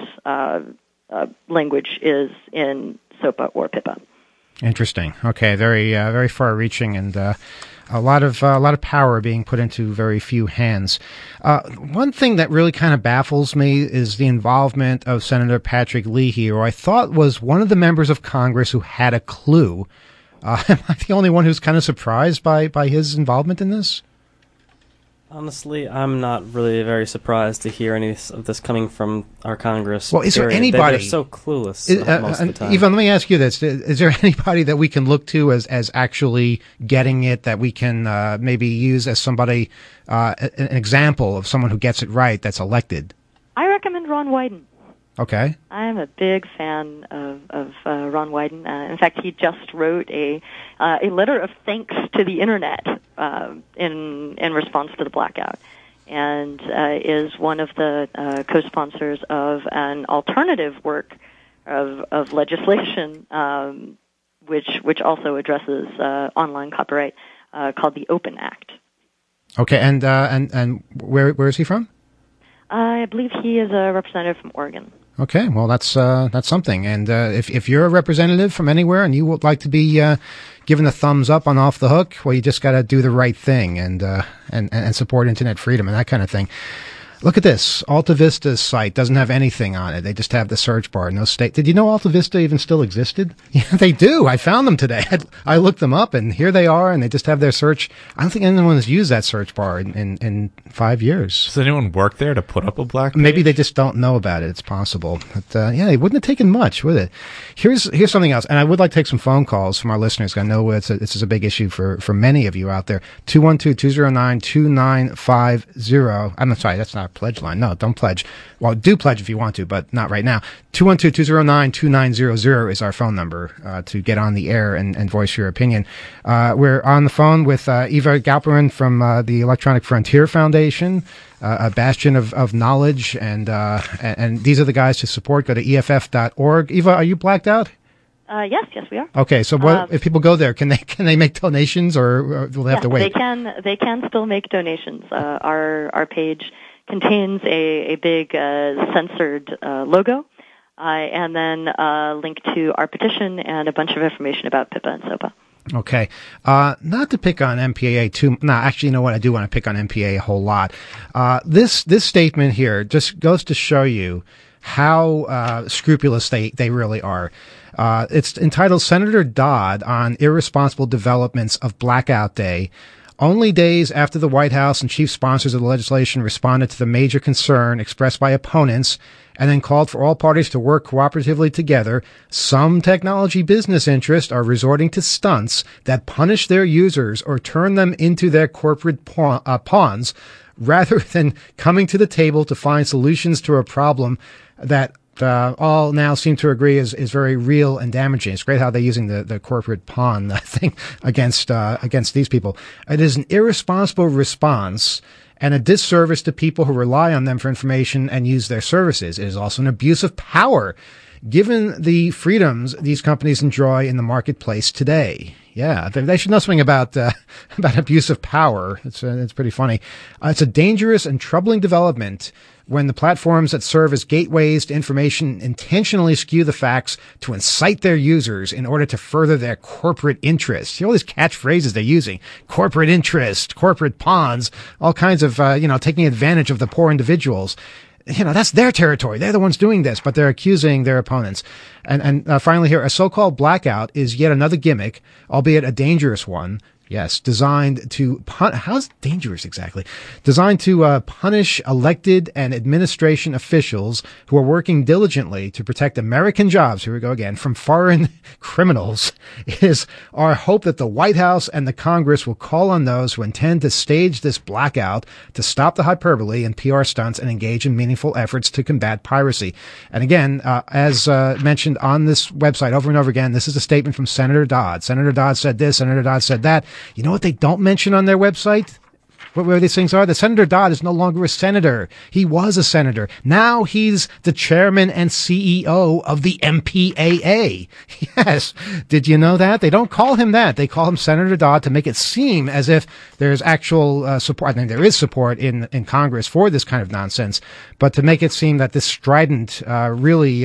language is in SOPA or PIPA. Interesting. Okay, very far-reaching, and a lot of power being put into very few hands. One thing that really kind of baffles me is the involvement of Senator Patrick Leahy, who I thought was one of the members of Congress who had a clue Am I the only one who's kind of surprised by his involvement in this? Honestly, I'm not really very surprised to hear any of this coming from our Congress. Well, is there period. anybody... They're so clueless most of the time. Ivan, let me ask you this. Is there anybody that we can look to as actually getting it, that we can maybe use as somebody, an example of someone who gets it right that's elected? I recommend Ron Wyden. Okay. I'm a big fan of Ron Wyden. In fact, he just wrote a letter of thanks to the Internet in response to the blackout, and is one of the co-sponsors of an alternative work of legislation which also addresses online copyright called the Open Act. Okay, and where is he from? I believe he is a representative from Oregon. Okay, well, that's something. And if you're a representative from anywhere and you would like to be given a thumbs up on Off the Hook, well, you just got to do the right thing and support internet freedom and that kind of thing. Look at this. Alta Vista's site doesn't have anything on it. They just have the search bar. No state. Did you know Alta Vista even still existed? Yeah, they do. I found them today. I looked them up, and here they are, and they just have their search. I don't think anyone has used that search bar in 5 years. Does anyone work there to put up a black page? Maybe they just don't know about it. It's possible. But, yeah, it wouldn't have taken much, would it? Here's something else, and I would like to take some phone calls from our listeners. I know this is a big issue for many of you out there. 212-209-2950. I'm sorry, that's not a pledge line. No, don't pledge. Well, do pledge if you want to, but not right now. 212-209-2900 is our phone number to get on the air and voice your opinion. We're on the phone with Eva Galperin from the Electronic Frontier Foundation, a bastion of knowledge, and these are the guys to support. Go to EFF.org. Eva, are you blacked out? Yes, we are. Okay, so what if people go there? Can they make donations, or will they have to wait? They can still make donations. Our page contains a big censored logo, and then a link to our petition and a bunch of information about PIPA and SOPA. Okay. Not to pick on MPAA too. No, actually, you know what? I do want to pick on MPAA a whole lot. This statement here just goes to show you how scrupulous they really are. It's entitled Senator Dodd on Irresponsible Developments of Blackout Day. Only days after the White House and chief sponsors of the legislation responded to the major concern expressed by opponents and then called for all parties to work cooperatively together, some technology business interests are resorting to stunts that punish their users or turn them into their corporate pawns rather than coming to the table to find solutions to a problem that all now seem to agree is very real and damaging. It's great how they're using the corporate pawn thing against these people. It is an irresponsible response and a disservice to people who rely on them for information and use their services. It is also an abuse of power, given the freedoms these companies enjoy in the marketplace today. Yeah, they should know something about abuse of power. It's pretty funny. It's a dangerous and troubling development when the platforms that serve as gateways to information intentionally skew the facts to incite their users in order to further their corporate interests. You know, all these catchphrases they're using: corporate interest, corporate pawns, all kinds of, taking advantage of the poor individuals. That's their territory. They're the ones doing this, but they're accusing their opponents. And finally here, a so-called blackout is yet another gimmick, albeit a dangerous one. Yes, designed to how's dangerous exactly? Designed to punish elected and administration officials who are working diligently to protect American jobs, here we go again, from foreign criminals. It is our hope that the White House and the Congress will call on those who intend to stage this blackout to stop the hyperbole and PR stunts and engage in meaningful efforts to combat piracy. And again, as mentioned on this website over and over again, this is a statement from Senator Dodd. Senator Dodd said this, Senator Dodd said that. You know what they don't mention on their website? Where these things are? The Senator Dodd is no longer a senator. He was a senator. Now he's the chairman and CEO of the MPAA. Yes. Did you know that? They don't call him that. They call him Senator Dodd to make it seem as if there's actual support. I think there is support in Congress for this kind of nonsense, but to make it seem that this strident, really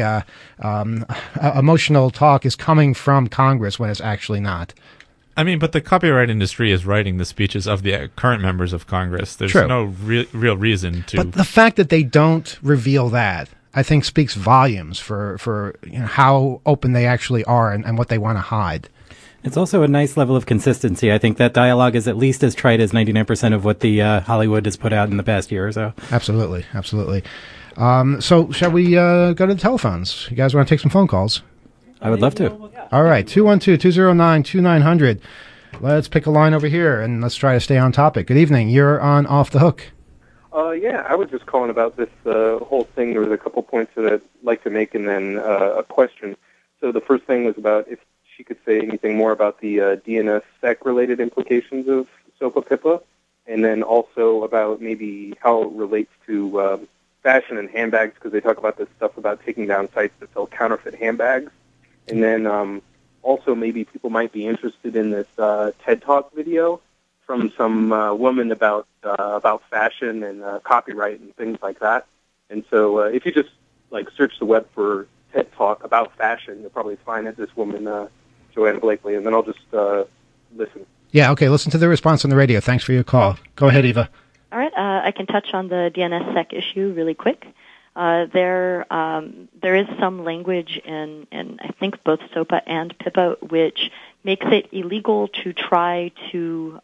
emotional talk is coming from Congress when it's actually not. I mean, but the copyright industry is writing the speeches of the current members of Congress. There's True. no real reason to. But the fact that they don't reveal that, I think, speaks volumes for how open they actually are and what they want to hide. It's also a nice level of consistency. I think that dialogue is at least as trite as 99% of what the Hollywood has put out in the past year or so. Absolutely, absolutely. So shall we go to the telephones? You guys want to take some phone calls? I would love to. All right, 212-209-2900. Let's pick a line over here, and let's try to stay on topic. Good evening. You're on Off the Hook. Yeah, I was just calling about this whole thing. There was a couple points that I'd like to make and then a question. So the first thing was about if she could say anything more about the DNSSEC-related implications of SOPA PIPA, and then also about maybe how it relates to fashion and handbags, because they talk about this stuff about taking down sites that sell counterfeit handbags. And then also maybe people might be interested in this TED Talk video from some woman about fashion and copyright and things like that. And so if you just search the web for TED Talk about fashion, you'll probably find it, this woman, Joanna Blakely, and then I'll just listen. Yeah, okay, listen to the response on the radio. Thanks for your call. Go ahead, Eva. All right, I can touch on the DNSSEC issue really quick. There is some language in I think both SOPA and PIPA which makes it illegal to try to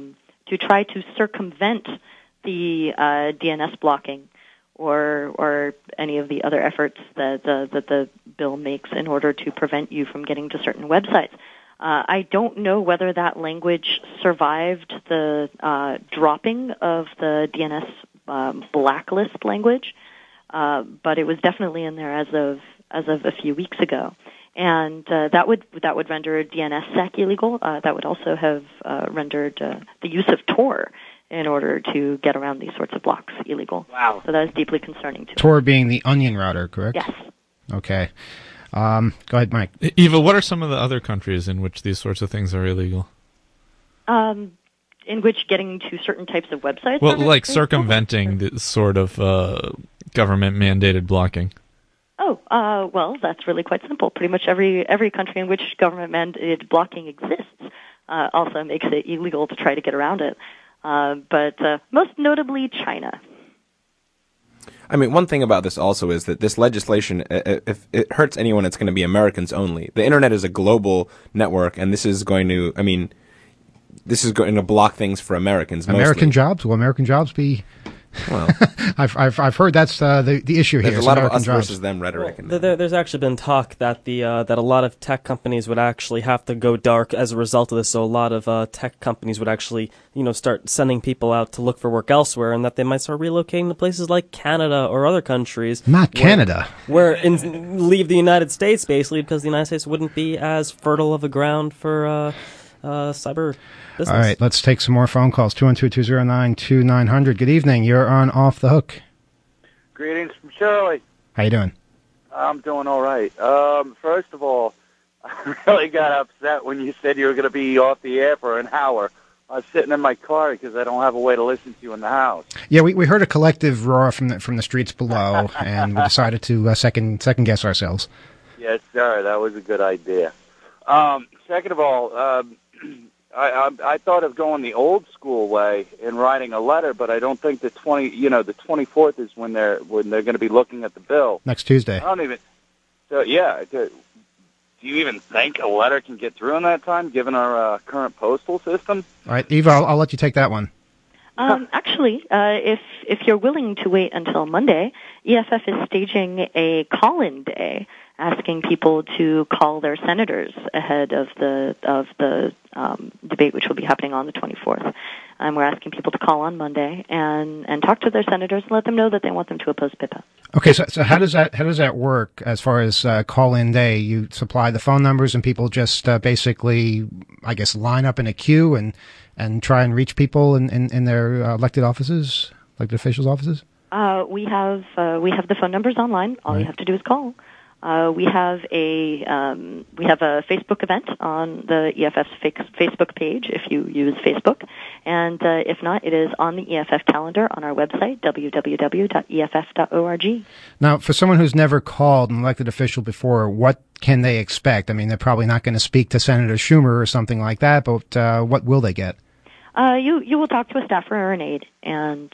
circumvent the DNS blocking or any of the other efforts that the bill makes in order to prevent you from getting to certain websites. I don't know whether that language survived the dropping of the DNS blacklist language, but it was definitely in there as of a few weeks ago, and that would render DNSSEC illegal. That would also have rendered the use of Tor in order to get around these sorts of blocks illegal. Wow! So that is deeply concerning to me. Tor being the onion router, correct? Yes. Okay. Go ahead, Mike. Eva, what are some of the other countries in which these sorts of things are illegal? In which getting to certain types of websites? Well, like circumventing the sort of government-mandated blocking. Oh, well, that's really quite simple. Pretty much every country in which government-mandated blocking exists also makes it illegal to try to get around it. But most notably China. I mean, one thing about this also is that this legislation, if it hurts anyone, it's going to be Americans only. The Internet is a global network, and this is going to, block things for Americans mostly. American jobs? Will American jobs be... Well, I've heard that's the issue here. There's a lot of us versus them rhetoric. Well, there's actually been talk that that a lot of tech companies would actually have to go dark as a result of this. So a lot of tech companies would actually, start sending people out to look for work elsewhere, and that they might start relocating to places like Canada or other countries. Not Canada. Leave the United States basically because the United States wouldn't be as fertile of a ground for cyber business. All right, let's take some more phone calls. 212-209-2900. Good evening. You're on Off the Hook. Greetings from Shirley. How you doing? I'm doing all right. First of all, I really got upset when you said you were going to be off the air for an hour. I was sitting in my car because I don't have a way to listen to you in the house. Yeah, we heard a collective roar from the streets below, and we decided to second guess ourselves. Yes, sir. That was a good idea. Second of all, I thought of going the old school way and writing a letter, but I don't think the 24th is when they're going to be looking at the bill. Next Tuesday. I don't even. So yeah, do you even think a letter can get through in that time, given our current postal system? All right, Eva, I'll let you take that one. Actually, if you're willing to wait until Monday, EFF is staging a call-in day, asking people to call their senators ahead of the debate, which will be happening on the 24th. We're asking people to call on Monday and talk to their senators and let them know that they want them to oppose PIPA. Okay, so how does that work as far as call-in day? You supply the phone numbers and people just basically, I guess, line up in a queue and try and reach people in their elected offices, elected officials' offices? We have the phone numbers online. All you have to do is call. We have a Facebook event on the EFF's Facebook page if you use Facebook, and if not, it is on the EFF calendar on our website www.eff.org. Now, for someone who's never called an elected official before, what can they expect? I mean, they're probably not going to speak to Senator Schumer or something like that, but what will they get? You will talk to a staffer or an aide, and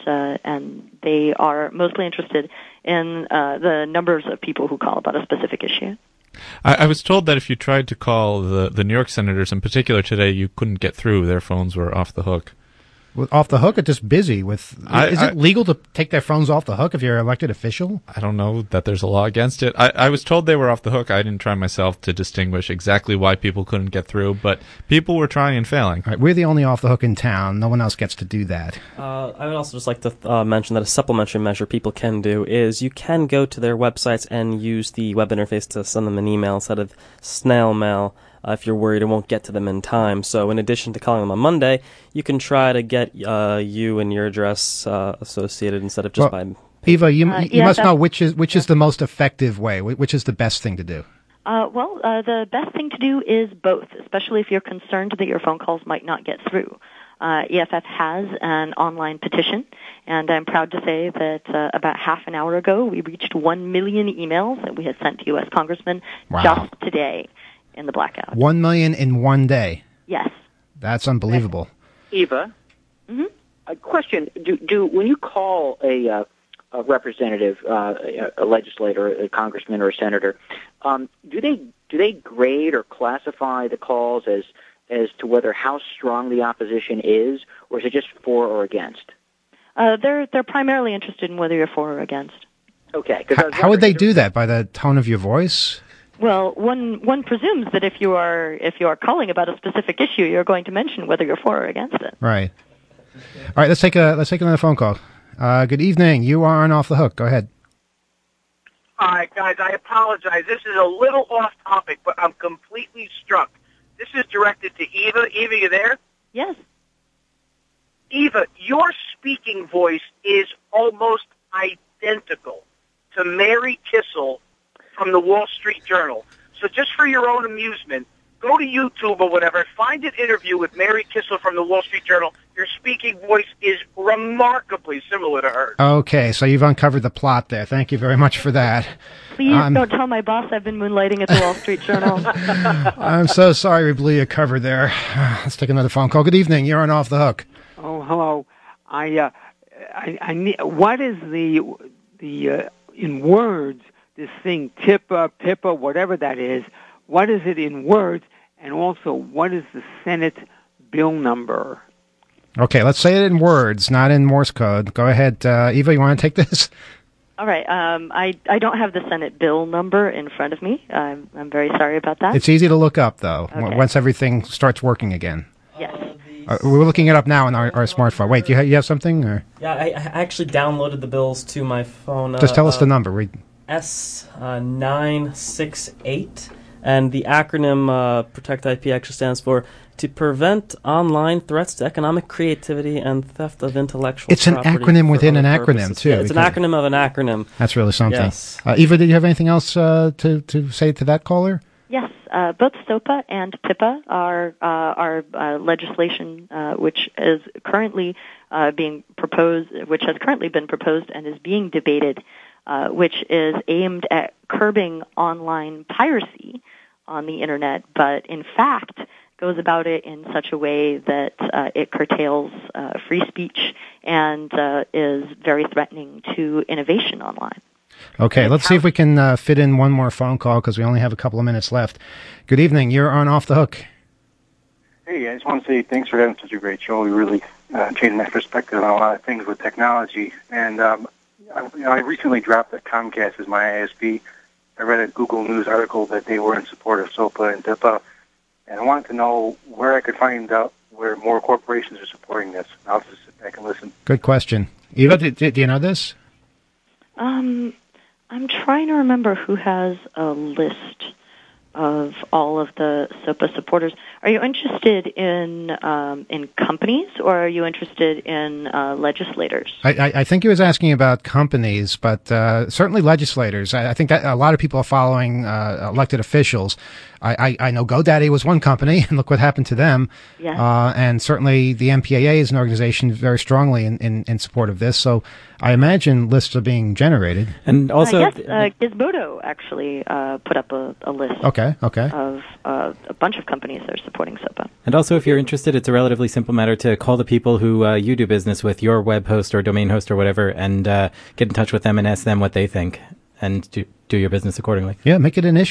they are mostly interested in the numbers of people who call about a specific issue. I was told that if you tried to call the New York senators in particular today, you couldn't get through. Their phones were off the hook. Off the hook or just busy with? Is it legal to take their phones off the hook if you're an elected official? I don't know that there's a law against it. I was told they were off the hook. I didn't try myself to distinguish exactly why people couldn't get through, but people were trying and failing. All right, we're the only off the hook in town. No one else gets to do that. I would also just like to mention that a supplementary measure people can do is you can go to their websites and use the web interface to send them an email instead of snail mail. If you're worried it won't get to them in time. So in addition to calling them on Monday, you can try to get you and your address associated instead of just by... Eva, you must know which is the most effective way, which is the best thing to do. The best thing to do is both, especially if you're concerned that your phone calls might not get through. EFF has an online petition, and I'm proud to say that about half an hour ago, we reached 1 million emails that we had sent to U.S. congressmen just today. In the blackout. 1 million in one day. Yes. That's unbelievable. Eva, a question: Do when you call a representative, a legislator, a congressman, or a senator, do they grade or classify the calls as to whether how strong the opposition is, or is it just for or against? They're primarily interested in whether you're for or against. Okay. How would they do that? By the tone of your voice? Well, one presumes that if you are calling about a specific issue, you're going to mention whether you're for or against it. Right. All right. Let's take another phone call. Good evening. You are on Off the Hook. Go ahead. Hi, guys. I apologize. This is a little off topic, but I'm completely struck. This is directed to Eva. Eva, you there? Yes. Eva, your speaking voice is almost identical to Mary Kissel from the Wall Street Journal. So just for your own amusement, go to YouTube or whatever, find an interview with Mary Kissel from the Wall Street Journal. Your speaking voice is remarkably similar to hers. Okay, so you've uncovered the plot there. Thank you very much for that. Please don't tell my boss I've been moonlighting at the Wall Street Journal. I'm so sorry we blew your cover there. Let's take another phone call. Good evening. You're on Off the Hook. Oh, hello. I need, what is the in words, this thing, TIPA, PIPA, whatever that is, what is it in words, and also what is the Senate bill number? Okay, let's say it in words, not in Morse code. Go ahead. Eva, you want to take this? All right. I don't have the Senate bill number in front of me. I'm very sorry about that. It's easy to look up, though, Okay. once everything starts working again. Yes. We're looking it up now on our smartphone. Wait, you have something? Or? Yeah, I actually downloaded the bills to my phone. Just tell us the number. S968, and the acronym Protect IP actually stands for To Prevent Online Threats to Economic Creativity and Theft of Intellectual It's an Property. acronym for within an other acronym, purposes. too. Yeah, it's an acronym of an acronym. That's really something. Yes. Eva, did you have anything else to say to that caller? Yes, both SOPA and PIPA are legislation which is currently being proposed, which has currently been proposed and is being debated, which is aimed at curbing online piracy on the internet, but in fact goes about it in such a way that it curtails free speech and is very threatening to innovation online. Okay, let's see if we can fit in one more phone call because we only have a couple of minutes left. Good evening. You're on Off the Hook. Hey, I just want to say thanks for having such a great show. We really changed my perspective on a lot of things with technology. And I recently dropped that Comcast as my ISP. I read a Google News article that they were in support of SOPA and TIPA. And I wanted to know where I could find out where more corporations are supporting this. I'll just sit back and listen. Good question. Eva, do you know this? I'm trying to remember who has a list of all of the SOPA supporters. Are you interested in companies, or are you interested in legislators? I think he was asking about companies, but certainly legislators. I think that a lot of people are following elected officials. I know GoDaddy was one company, and look what happened to them. Yes. And certainly the MPAA is an organization very strongly in support of this. So I imagine lists are being generated. And also, yes, Gizmodo actually put up a list. Okay. Of a bunch of companies that are supporting SOPA. And also, if you're interested, it's a relatively simple matter to call the people who you do business with, your web host or domain host or whatever, and get in touch with them and ask them what they think, and do your business accordingly. Yeah, make it an issue.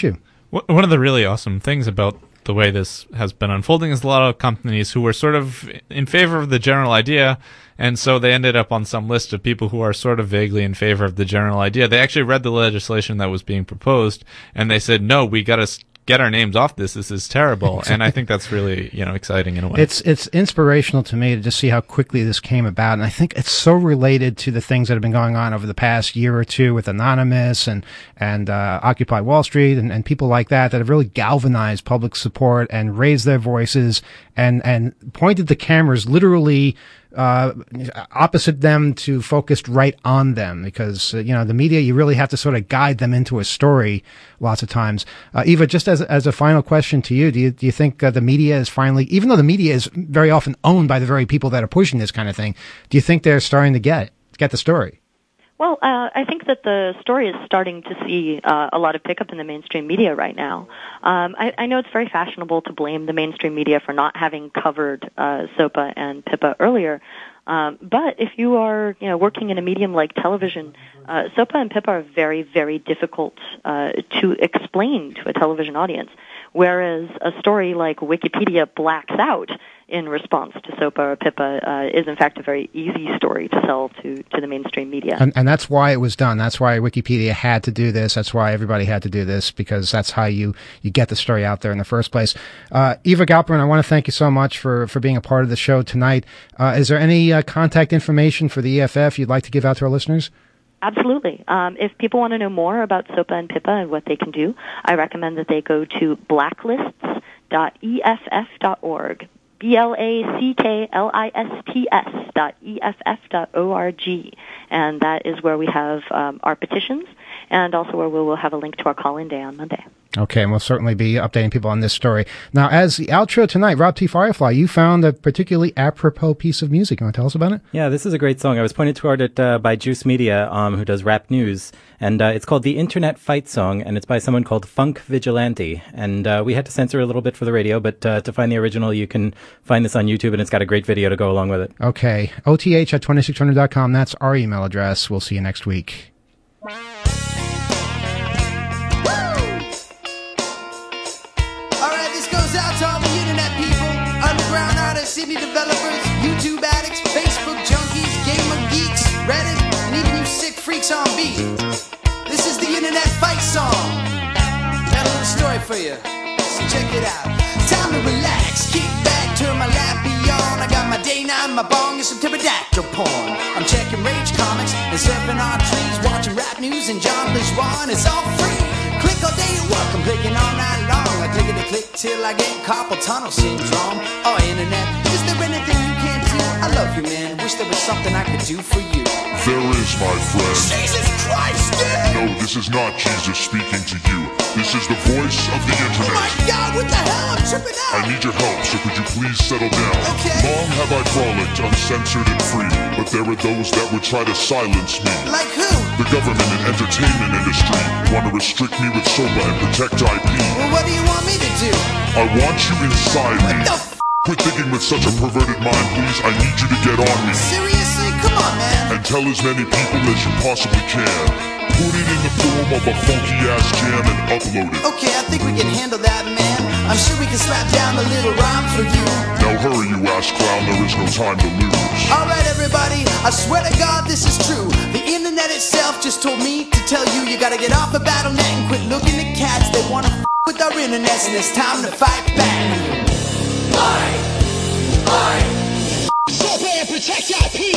One of the really awesome things about the way this has been unfolding is a lot of companies who were sort of in favor of the general idea, and so they ended up on some list of people who are sort of vaguely in favor of the general idea. They actually read the legislation that was being proposed, and they said, no, we got to get our names off this. This is terrible. And I think that's really, exciting in a way. It's inspirational to me to just see how quickly this came about. And I think it's so related to the things that have been going on over the past year or two with Anonymous and Occupy Wall Street and people like that have really galvanized public support and raised their voices and pointed the cameras literally opposite them to focused right on them, because the media, you really have to sort of guide them into a story lots of times. Eva, just as a final question to you, do you think the media is finally, even though the media is very often owned by the very people that are pushing this kind of thing, do you think they're starting to get the story? Well, I think that the story is starting to see a lot of pickup in the mainstream media right now. I know it's very fashionable to blame the mainstream media for not having covered SOPA and PIPA earlier. But if you are, working in a medium like television, SOPA and PIPA are very, very difficult to explain to a television audience. Whereas a story like Wikipedia blacks out in response to SOPA or PIPA is in fact a very easy story to sell to the mainstream media. And that's why it was done. That's why Wikipedia had to do this. That's why everybody had to do this, because that's how you get the story out there in the first place. Eva Galperin, I want to thank you so much for being a part of the show tonight. Is there any contact information for the EFF you'd like to give out to our listeners? Absolutely. If people want to know more about SOPA and PIPA and what they can do, I recommend that they go to blacklists.eff.org. blacklists.eff.org. And that is where we have our petitions, and also where we will have a link to our call-in day on Monday. Okay, and we'll certainly be updating people on this story. Now, as the outro tonight, Rob T. Firefly, you found a particularly apropos piece of music. You want to tell us about it? Yeah, this is a great song. I was pointed toward it by Juice Media, who does rap news. And it's called The Internet Fight Song, and it's by someone called Funk Vigilante. And we had to censor a little bit for the radio, but to find the original, you can find this on YouTube, and it's got a great video to go along with it. Okay, OTH@2600.com. That's our email address. We'll see you next week. Out to all the internet people, underground artists, indie developers, YouTube addicts, Facebook junkies, gamer geeks, Reddit, and even you sick freaks on beat. This is the Internet Fight Song. Got a little story for you, so check it out. Time to relax, kick back, turn my lap beyond. I got my day nine, my bong, and some pterodactyl porn. I'm checking Rage Comics and surfing on trees, watching rap news and John Bourgeois, and it's all free. Click all day at work, I'm clicking all night long. I click it and click till I get carpal tunnel syndrome. Oh, internet, is there anything you can't do? I love you, man. Wish there was something I could do for you. There is, my friend. Jesus Christ, dude! No, this is not Jesus speaking to you. This is the voice of the internet. Oh my God, what the hell? I'm tripping out. I need your help, so could you please settle down? Okay. Long have I frolicked, uncensored and free, but there are those that would try to silence me. Like who? The government and entertainment industry want to restrict me with SOPA and protect IP. Well, what do you want me to do? I want you inside me. What the Quit thinking with such a perverted mind, please. I need you to get on me. Seriously? Come on, man. And tell as many people as you possibly can. Put it in the form of a funky-ass jam and upload it. Okay, I think we can handle that, man. I'm sure we can slap down a little rhyme for you. Now hurry, you ass clown. There is no time to lose. Alright, everybody. I swear to God, this is true. The internet itself just told me to tell you, you gotta get off the battle.net and quit looking at cats. They wanna with our internet, and it's time to fight back. SOPA and protect IP.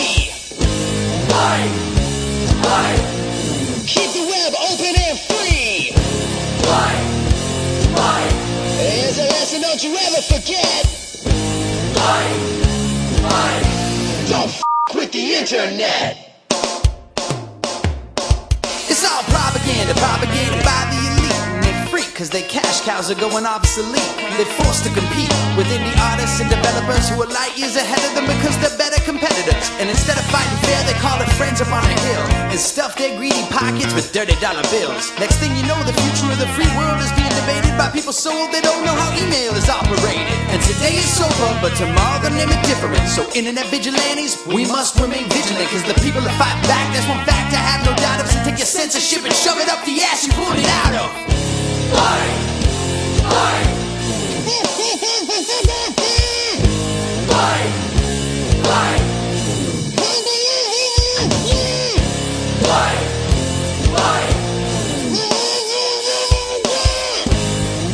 Keep the web open and free. Here's a lesson, don't you ever forget. Don't with the internet. It's all propaganda by the elite. And they're free cause their cash cows are going obsolete. They're forced to compete with indie artists and developers who are light years ahead of them because they're better competitors. And instead of fighting fair, they call it friends up on a hill and stuff their greedy pockets with $30 bills. Next thing you know, the future of the free world is being debated by people so old they don't know how email is operated. And today is SOPA, but tomorrow the name is different. So internet vigilantes, we must remain vigilant, cause the people that fight back, that's one fact I have no doubt of. So take your censorship and shove it up the ass you pulled it out of.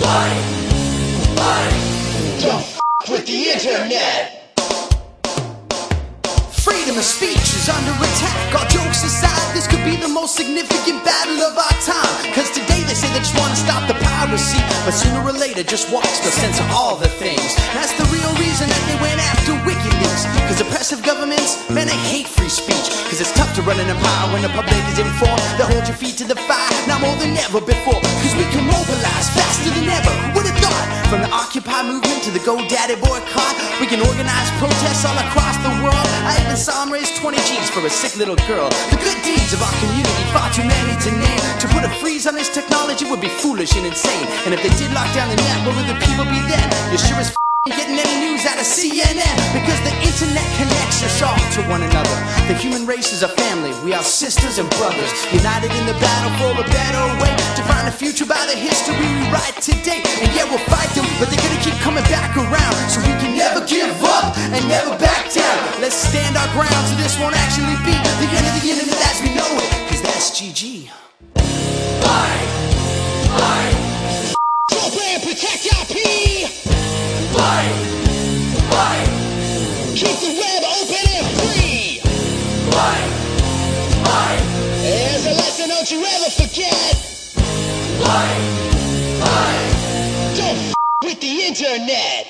Don't f with the internet. Freedom of speech is under attack. All jokes aside, this could be the most significant battle of our time. Cause today they say they just want to stop the piracy, but sooner or later just watch they'll censor all the things. That's the real reason that they went after WikiLeaks. Cause oppressive governments, man, they hate free speech. Cause it's tough to run an empire when the public is informed. They'll hold your feet to the fire, now more than ever before. Cause we can mobilize faster than ever. Who would have thought? From the Occupy movement to the GoDaddy boycott, we can organize protests all across the world. I even saw him raise 20 G's for a sick little girl. The good deeds of our community, far too many to name. To put a freeze on this technology would be foolish and insane. And if they did lock down the net, where would the people be then? You're sure as getting any news out of CNN. Because the internet connects us all to one another. The human race is a family, we are sisters and brothers, united in the battle for a better way to find a future by the history we write today. And yeah, we'll fight them, but they're gonna keep coming back around. So we can never give up and never back down. Let's stand our ground so this won't actually be the end of the internet as we know it. Cause that's GG. Don't play and protect IP. Keep the web open and free. There's a lesson don't you ever forget. Don't f with the internet.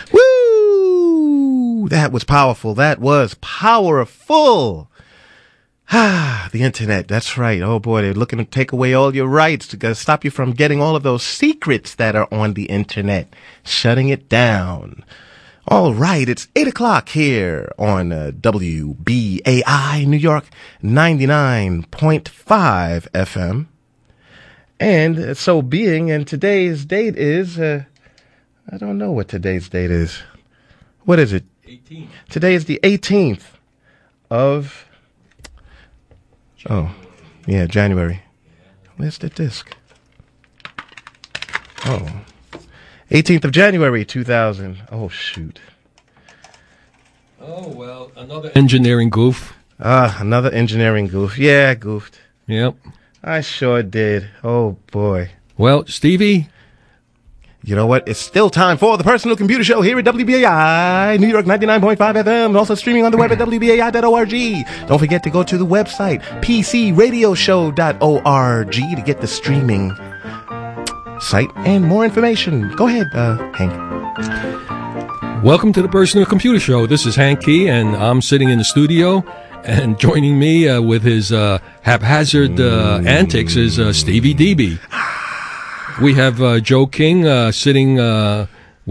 Woo! That was powerful. That was powerful. Ah, the internet. That's right. Oh boy, they're looking to take away all your rights to stop you from getting all of those secrets that are on the internet. Shutting it down. All right, it's 8 o'clock here on WBAI New York 99.5 FM. And so being, and today's date is, I don't know what today's date is. What is it? 18th. Today is the 18th of, January. Where's the disc? 18th of January, 2000. Oh, shoot. Oh, well, another engineering goof. Another engineering goof. Yeah, I goofed. Yep. I sure did. Oh, boy. Well, Stevie. You know what? It's still time for the Personal Computer Show here at WBAI, New York 99.5 FM, also streaming on the web at WBAI.org. Don't forget to go to the website, PCRadioshow.org, to get the streaming site and more information. Go ahead, Hank. Welcome to the Personal Computer Show. This is Hank Key, and I'm sitting in the studio, and joining me with his haphazard antics is Stevie DB. We have Joe King sitting, Joe,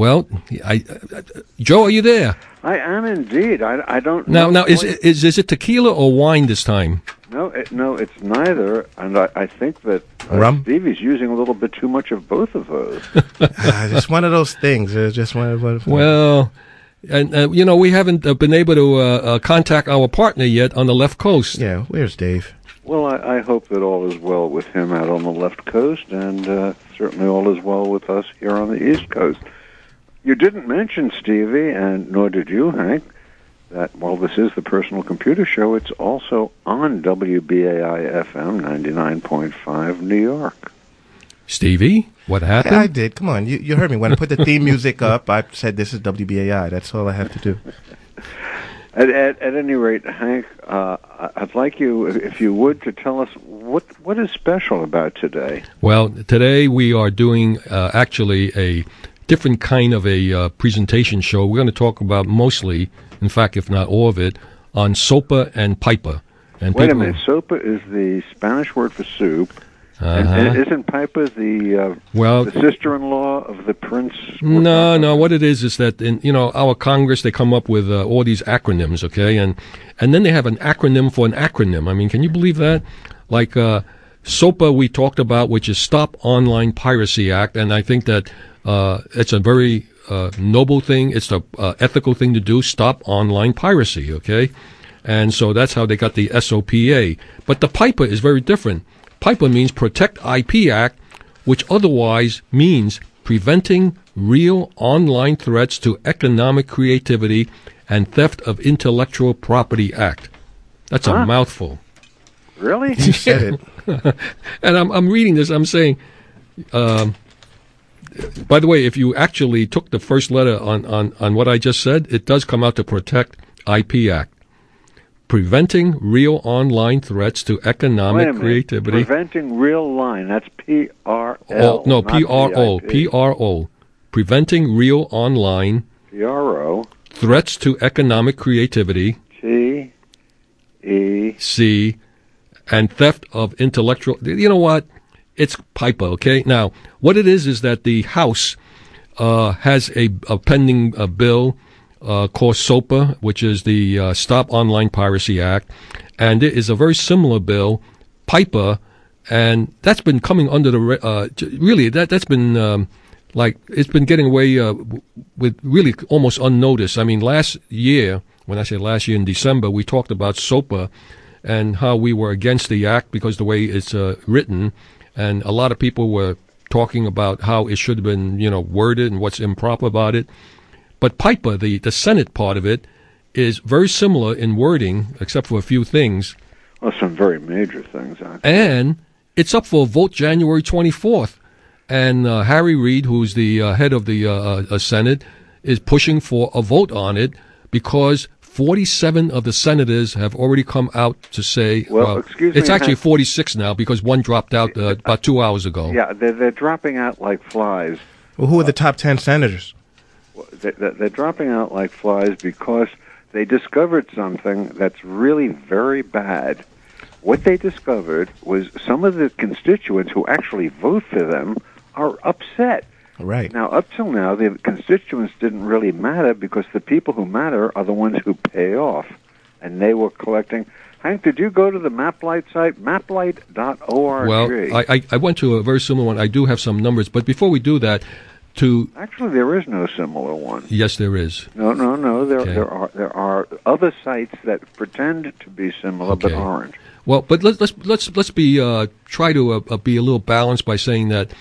are you there? I am indeed. I don't know. Now, is it tequila or wine this time? No, it's neither, and I think that Stevie's using a little bit too much of both of those. Just one of those things. Just one of those. Well, and we haven't been able to contact our partner yet on the left coast. Yeah, where's Dave? Well, I hope that all is well with him out on the left coast, and certainly all is well with us here on the east coast. You didn't mention, Stevie, and nor did you, Hank, that while this is the Personal Computer Show, it's also on WBAI FM 99.5 New York. Stevie, what happened? Yeah, I did. Come on, you heard me. When I put the theme music up, I said this is WBAI. That's all I have to do. At any rate, Hank, I'd like you, if you would, to tell us what is special about today. Well, today we are doing actually a different kind of a presentation show. We're going to talk about mostly, in fact, if not all of it, on SOPA and PIPA. And wait a minute, SOPA is the Spanish word for soup. And isn't PIPA the sister-in-law of the prince? No. What it is that in our Congress they come up with all these acronyms, okay, and then they have an acronym for an acronym. I mean, can you believe that? Like SOPA, we talked about, which is Stop Online Piracy Act, and I think that it's a very noble thing. It's the ethical thing to do. Stop online piracy, okay, and so that's how they got the SOPA. But the PIPA is very different. PIPA means Protect IP Act, which otherwise means Preventing Real Online Threats to Economic Creativity and Theft of Intellectual Property Act. That's a mouthful. Really? You said it. And I'm reading this. I'm saying, by the way, if you actually took the first letter on what I just said, it does come out to Protect IP Act. Preventing real online threats to economic creativity. Preventing real line. That's P-R-L. No, P-R-O. P-R-O. Preventing real online. P-R-O. Threats to economic creativity. T-E. And theft of intellectual. You know what? It's PIPA, okay? Now, what it is that the House has a pending bill called SOPA, which is the Stop Online Piracy Act, and it is a very similar bill, PIPA, and that's been coming under the really that's been like it's been getting away with really almost unnoticed. I mean, last year, when I say last year in December, we talked about SOPA and how we were against the act because the way it's written, and a lot of people were talking about how it should have been, worded and what's improper about it. But PIPA, the Senate part of it, is very similar in wording, except for a few things. Well, some very major things, actually. And it's up for a vote January 24th. And Harry Reid, who's the head of the Senate, is pushing for a vote on it because 47 of the senators have already come out to say, excuse me, it's actually 46 now because one dropped out about 2 hours ago. Yeah, they're dropping out like flies. Well, who are the top 10 senators? They're dropping out like flies because they discovered something that's really very bad. What they discovered was some of the constituents who actually vote for them are upset. Right. Now, up till now, the constituents didn't really matter because the people who matter are the ones who pay off. And they were collecting. Hank, did you go to the MapLight site? Maplight.org. Well, I went to a very similar one. I do have some numbers. But before we do that, Actually, there is no similar one. Yes, there is. No. There are other sites that pretend to be similar but aren't. Well, but let's be try to be a little balanced by saying that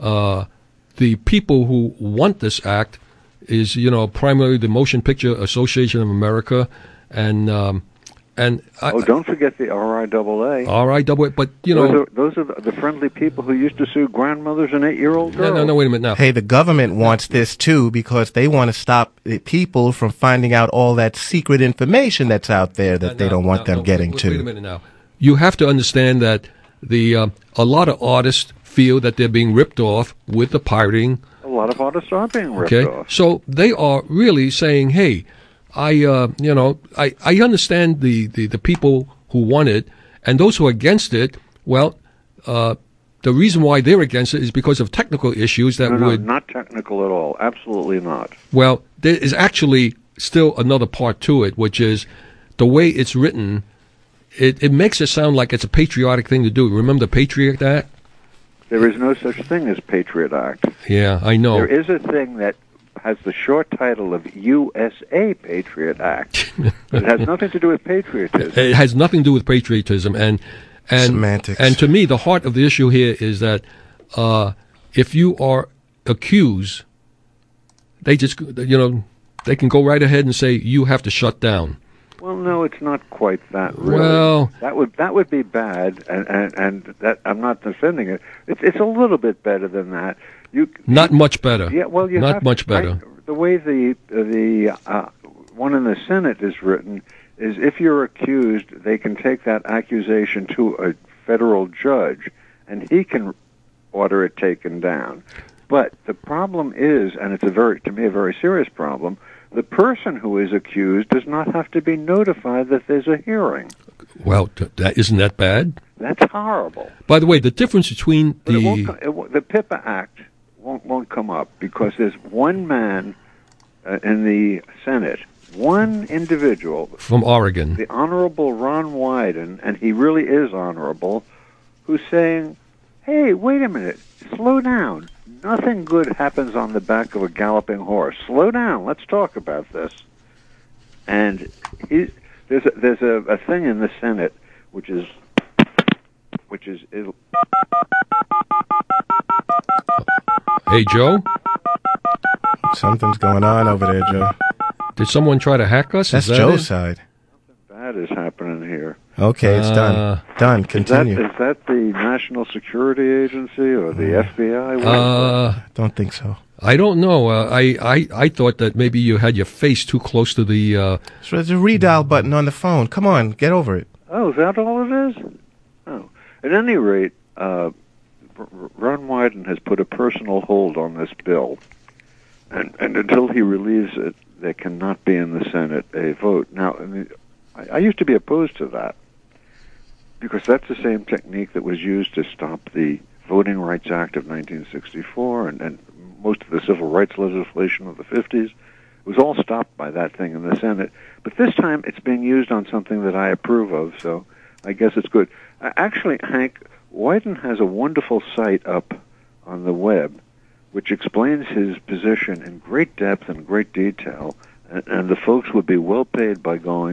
the people who want this act is primarily the Motion Picture Association of America and don't forget the RIAA. RIAA, but those are the friendly people who used to sue grandmothers and 8-year-old girls. No, wait a minute now. Hey, the government wants this too because they want to stop the people from finding out all that secret information that's out there that they don't want them getting to. Wait a minute now. You have to understand that a lot of artists feel that they're being ripped off with the pirating. A lot of artists are being ripped off. So they are really saying, hey, I understand the people who want it, and those who are against it. Well, the reason why they're against it is because of technical issues that No, not technical at all. Absolutely not. Well, there is actually still another part to it, which is the way it's written. It makes it sound like it's a patriotic thing to do. Remember the Patriot Act? There is no such thing as Patriot Act. Yeah, I know. There is a thing that has the short title of USA Patriot Act. But it has nothing to do with patriotism. It has nothing to do with patriotism. And semantics. And to me, the heart of the issue here is that if you are accused, they just, they can go right ahead and say, you have to shut down. Well, no, it's not quite that. Really. Well, that would be bad, and that I'm not defending it. It's a little bit better than that. Not much better. Yeah, well, not much better. The way the one in the Senate is written is, if you're accused, they can take that accusation to a federal judge, and he can order it taken down. But the problem is, and it's to me a very serious problem. The person who is accused does not have to be notified that there's a hearing. Well, isn't that bad? That's horrible. By the way, the difference between the PIPA Act won't come up because there's one man in the Senate, one individual from Oregon, the Honorable Ron Wyden, and he really is honorable, who's saying, "Hey, wait a minute, slow down. Nothing good happens on the back of a galloping horse. Slow down. Let's talk about this." And there's a thing in the Senate which is. Hey, Joe. Something's going on over there, Joe. Did someone try to hack us? That's Joe's side. Something bad is happening here. Okay, it's done. Done. Continue. Is that the National Security Agency or the FBI? Don't think so. I don't know. I thought that maybe you had your face too close to the. So there's a redial button on the phone. Come on, get over it. Oh, is that all it is? Oh. At any rate, Ron Wyden has put a personal hold on this bill. And until he relieves it, there cannot be in the Senate a vote. Now, I used to be opposed to that because that's the same technique that was used to stop the Voting Rights Act of 1964 and most of the civil rights legislation of the 50s. It was all stopped by that thing in the Senate. But this time it's being used on something that I approve of, so I guess it's good. Actually, Hank, Wyden has a wonderful site up on the web which explains his position in great depth and great detail, and the folks would be well paid by going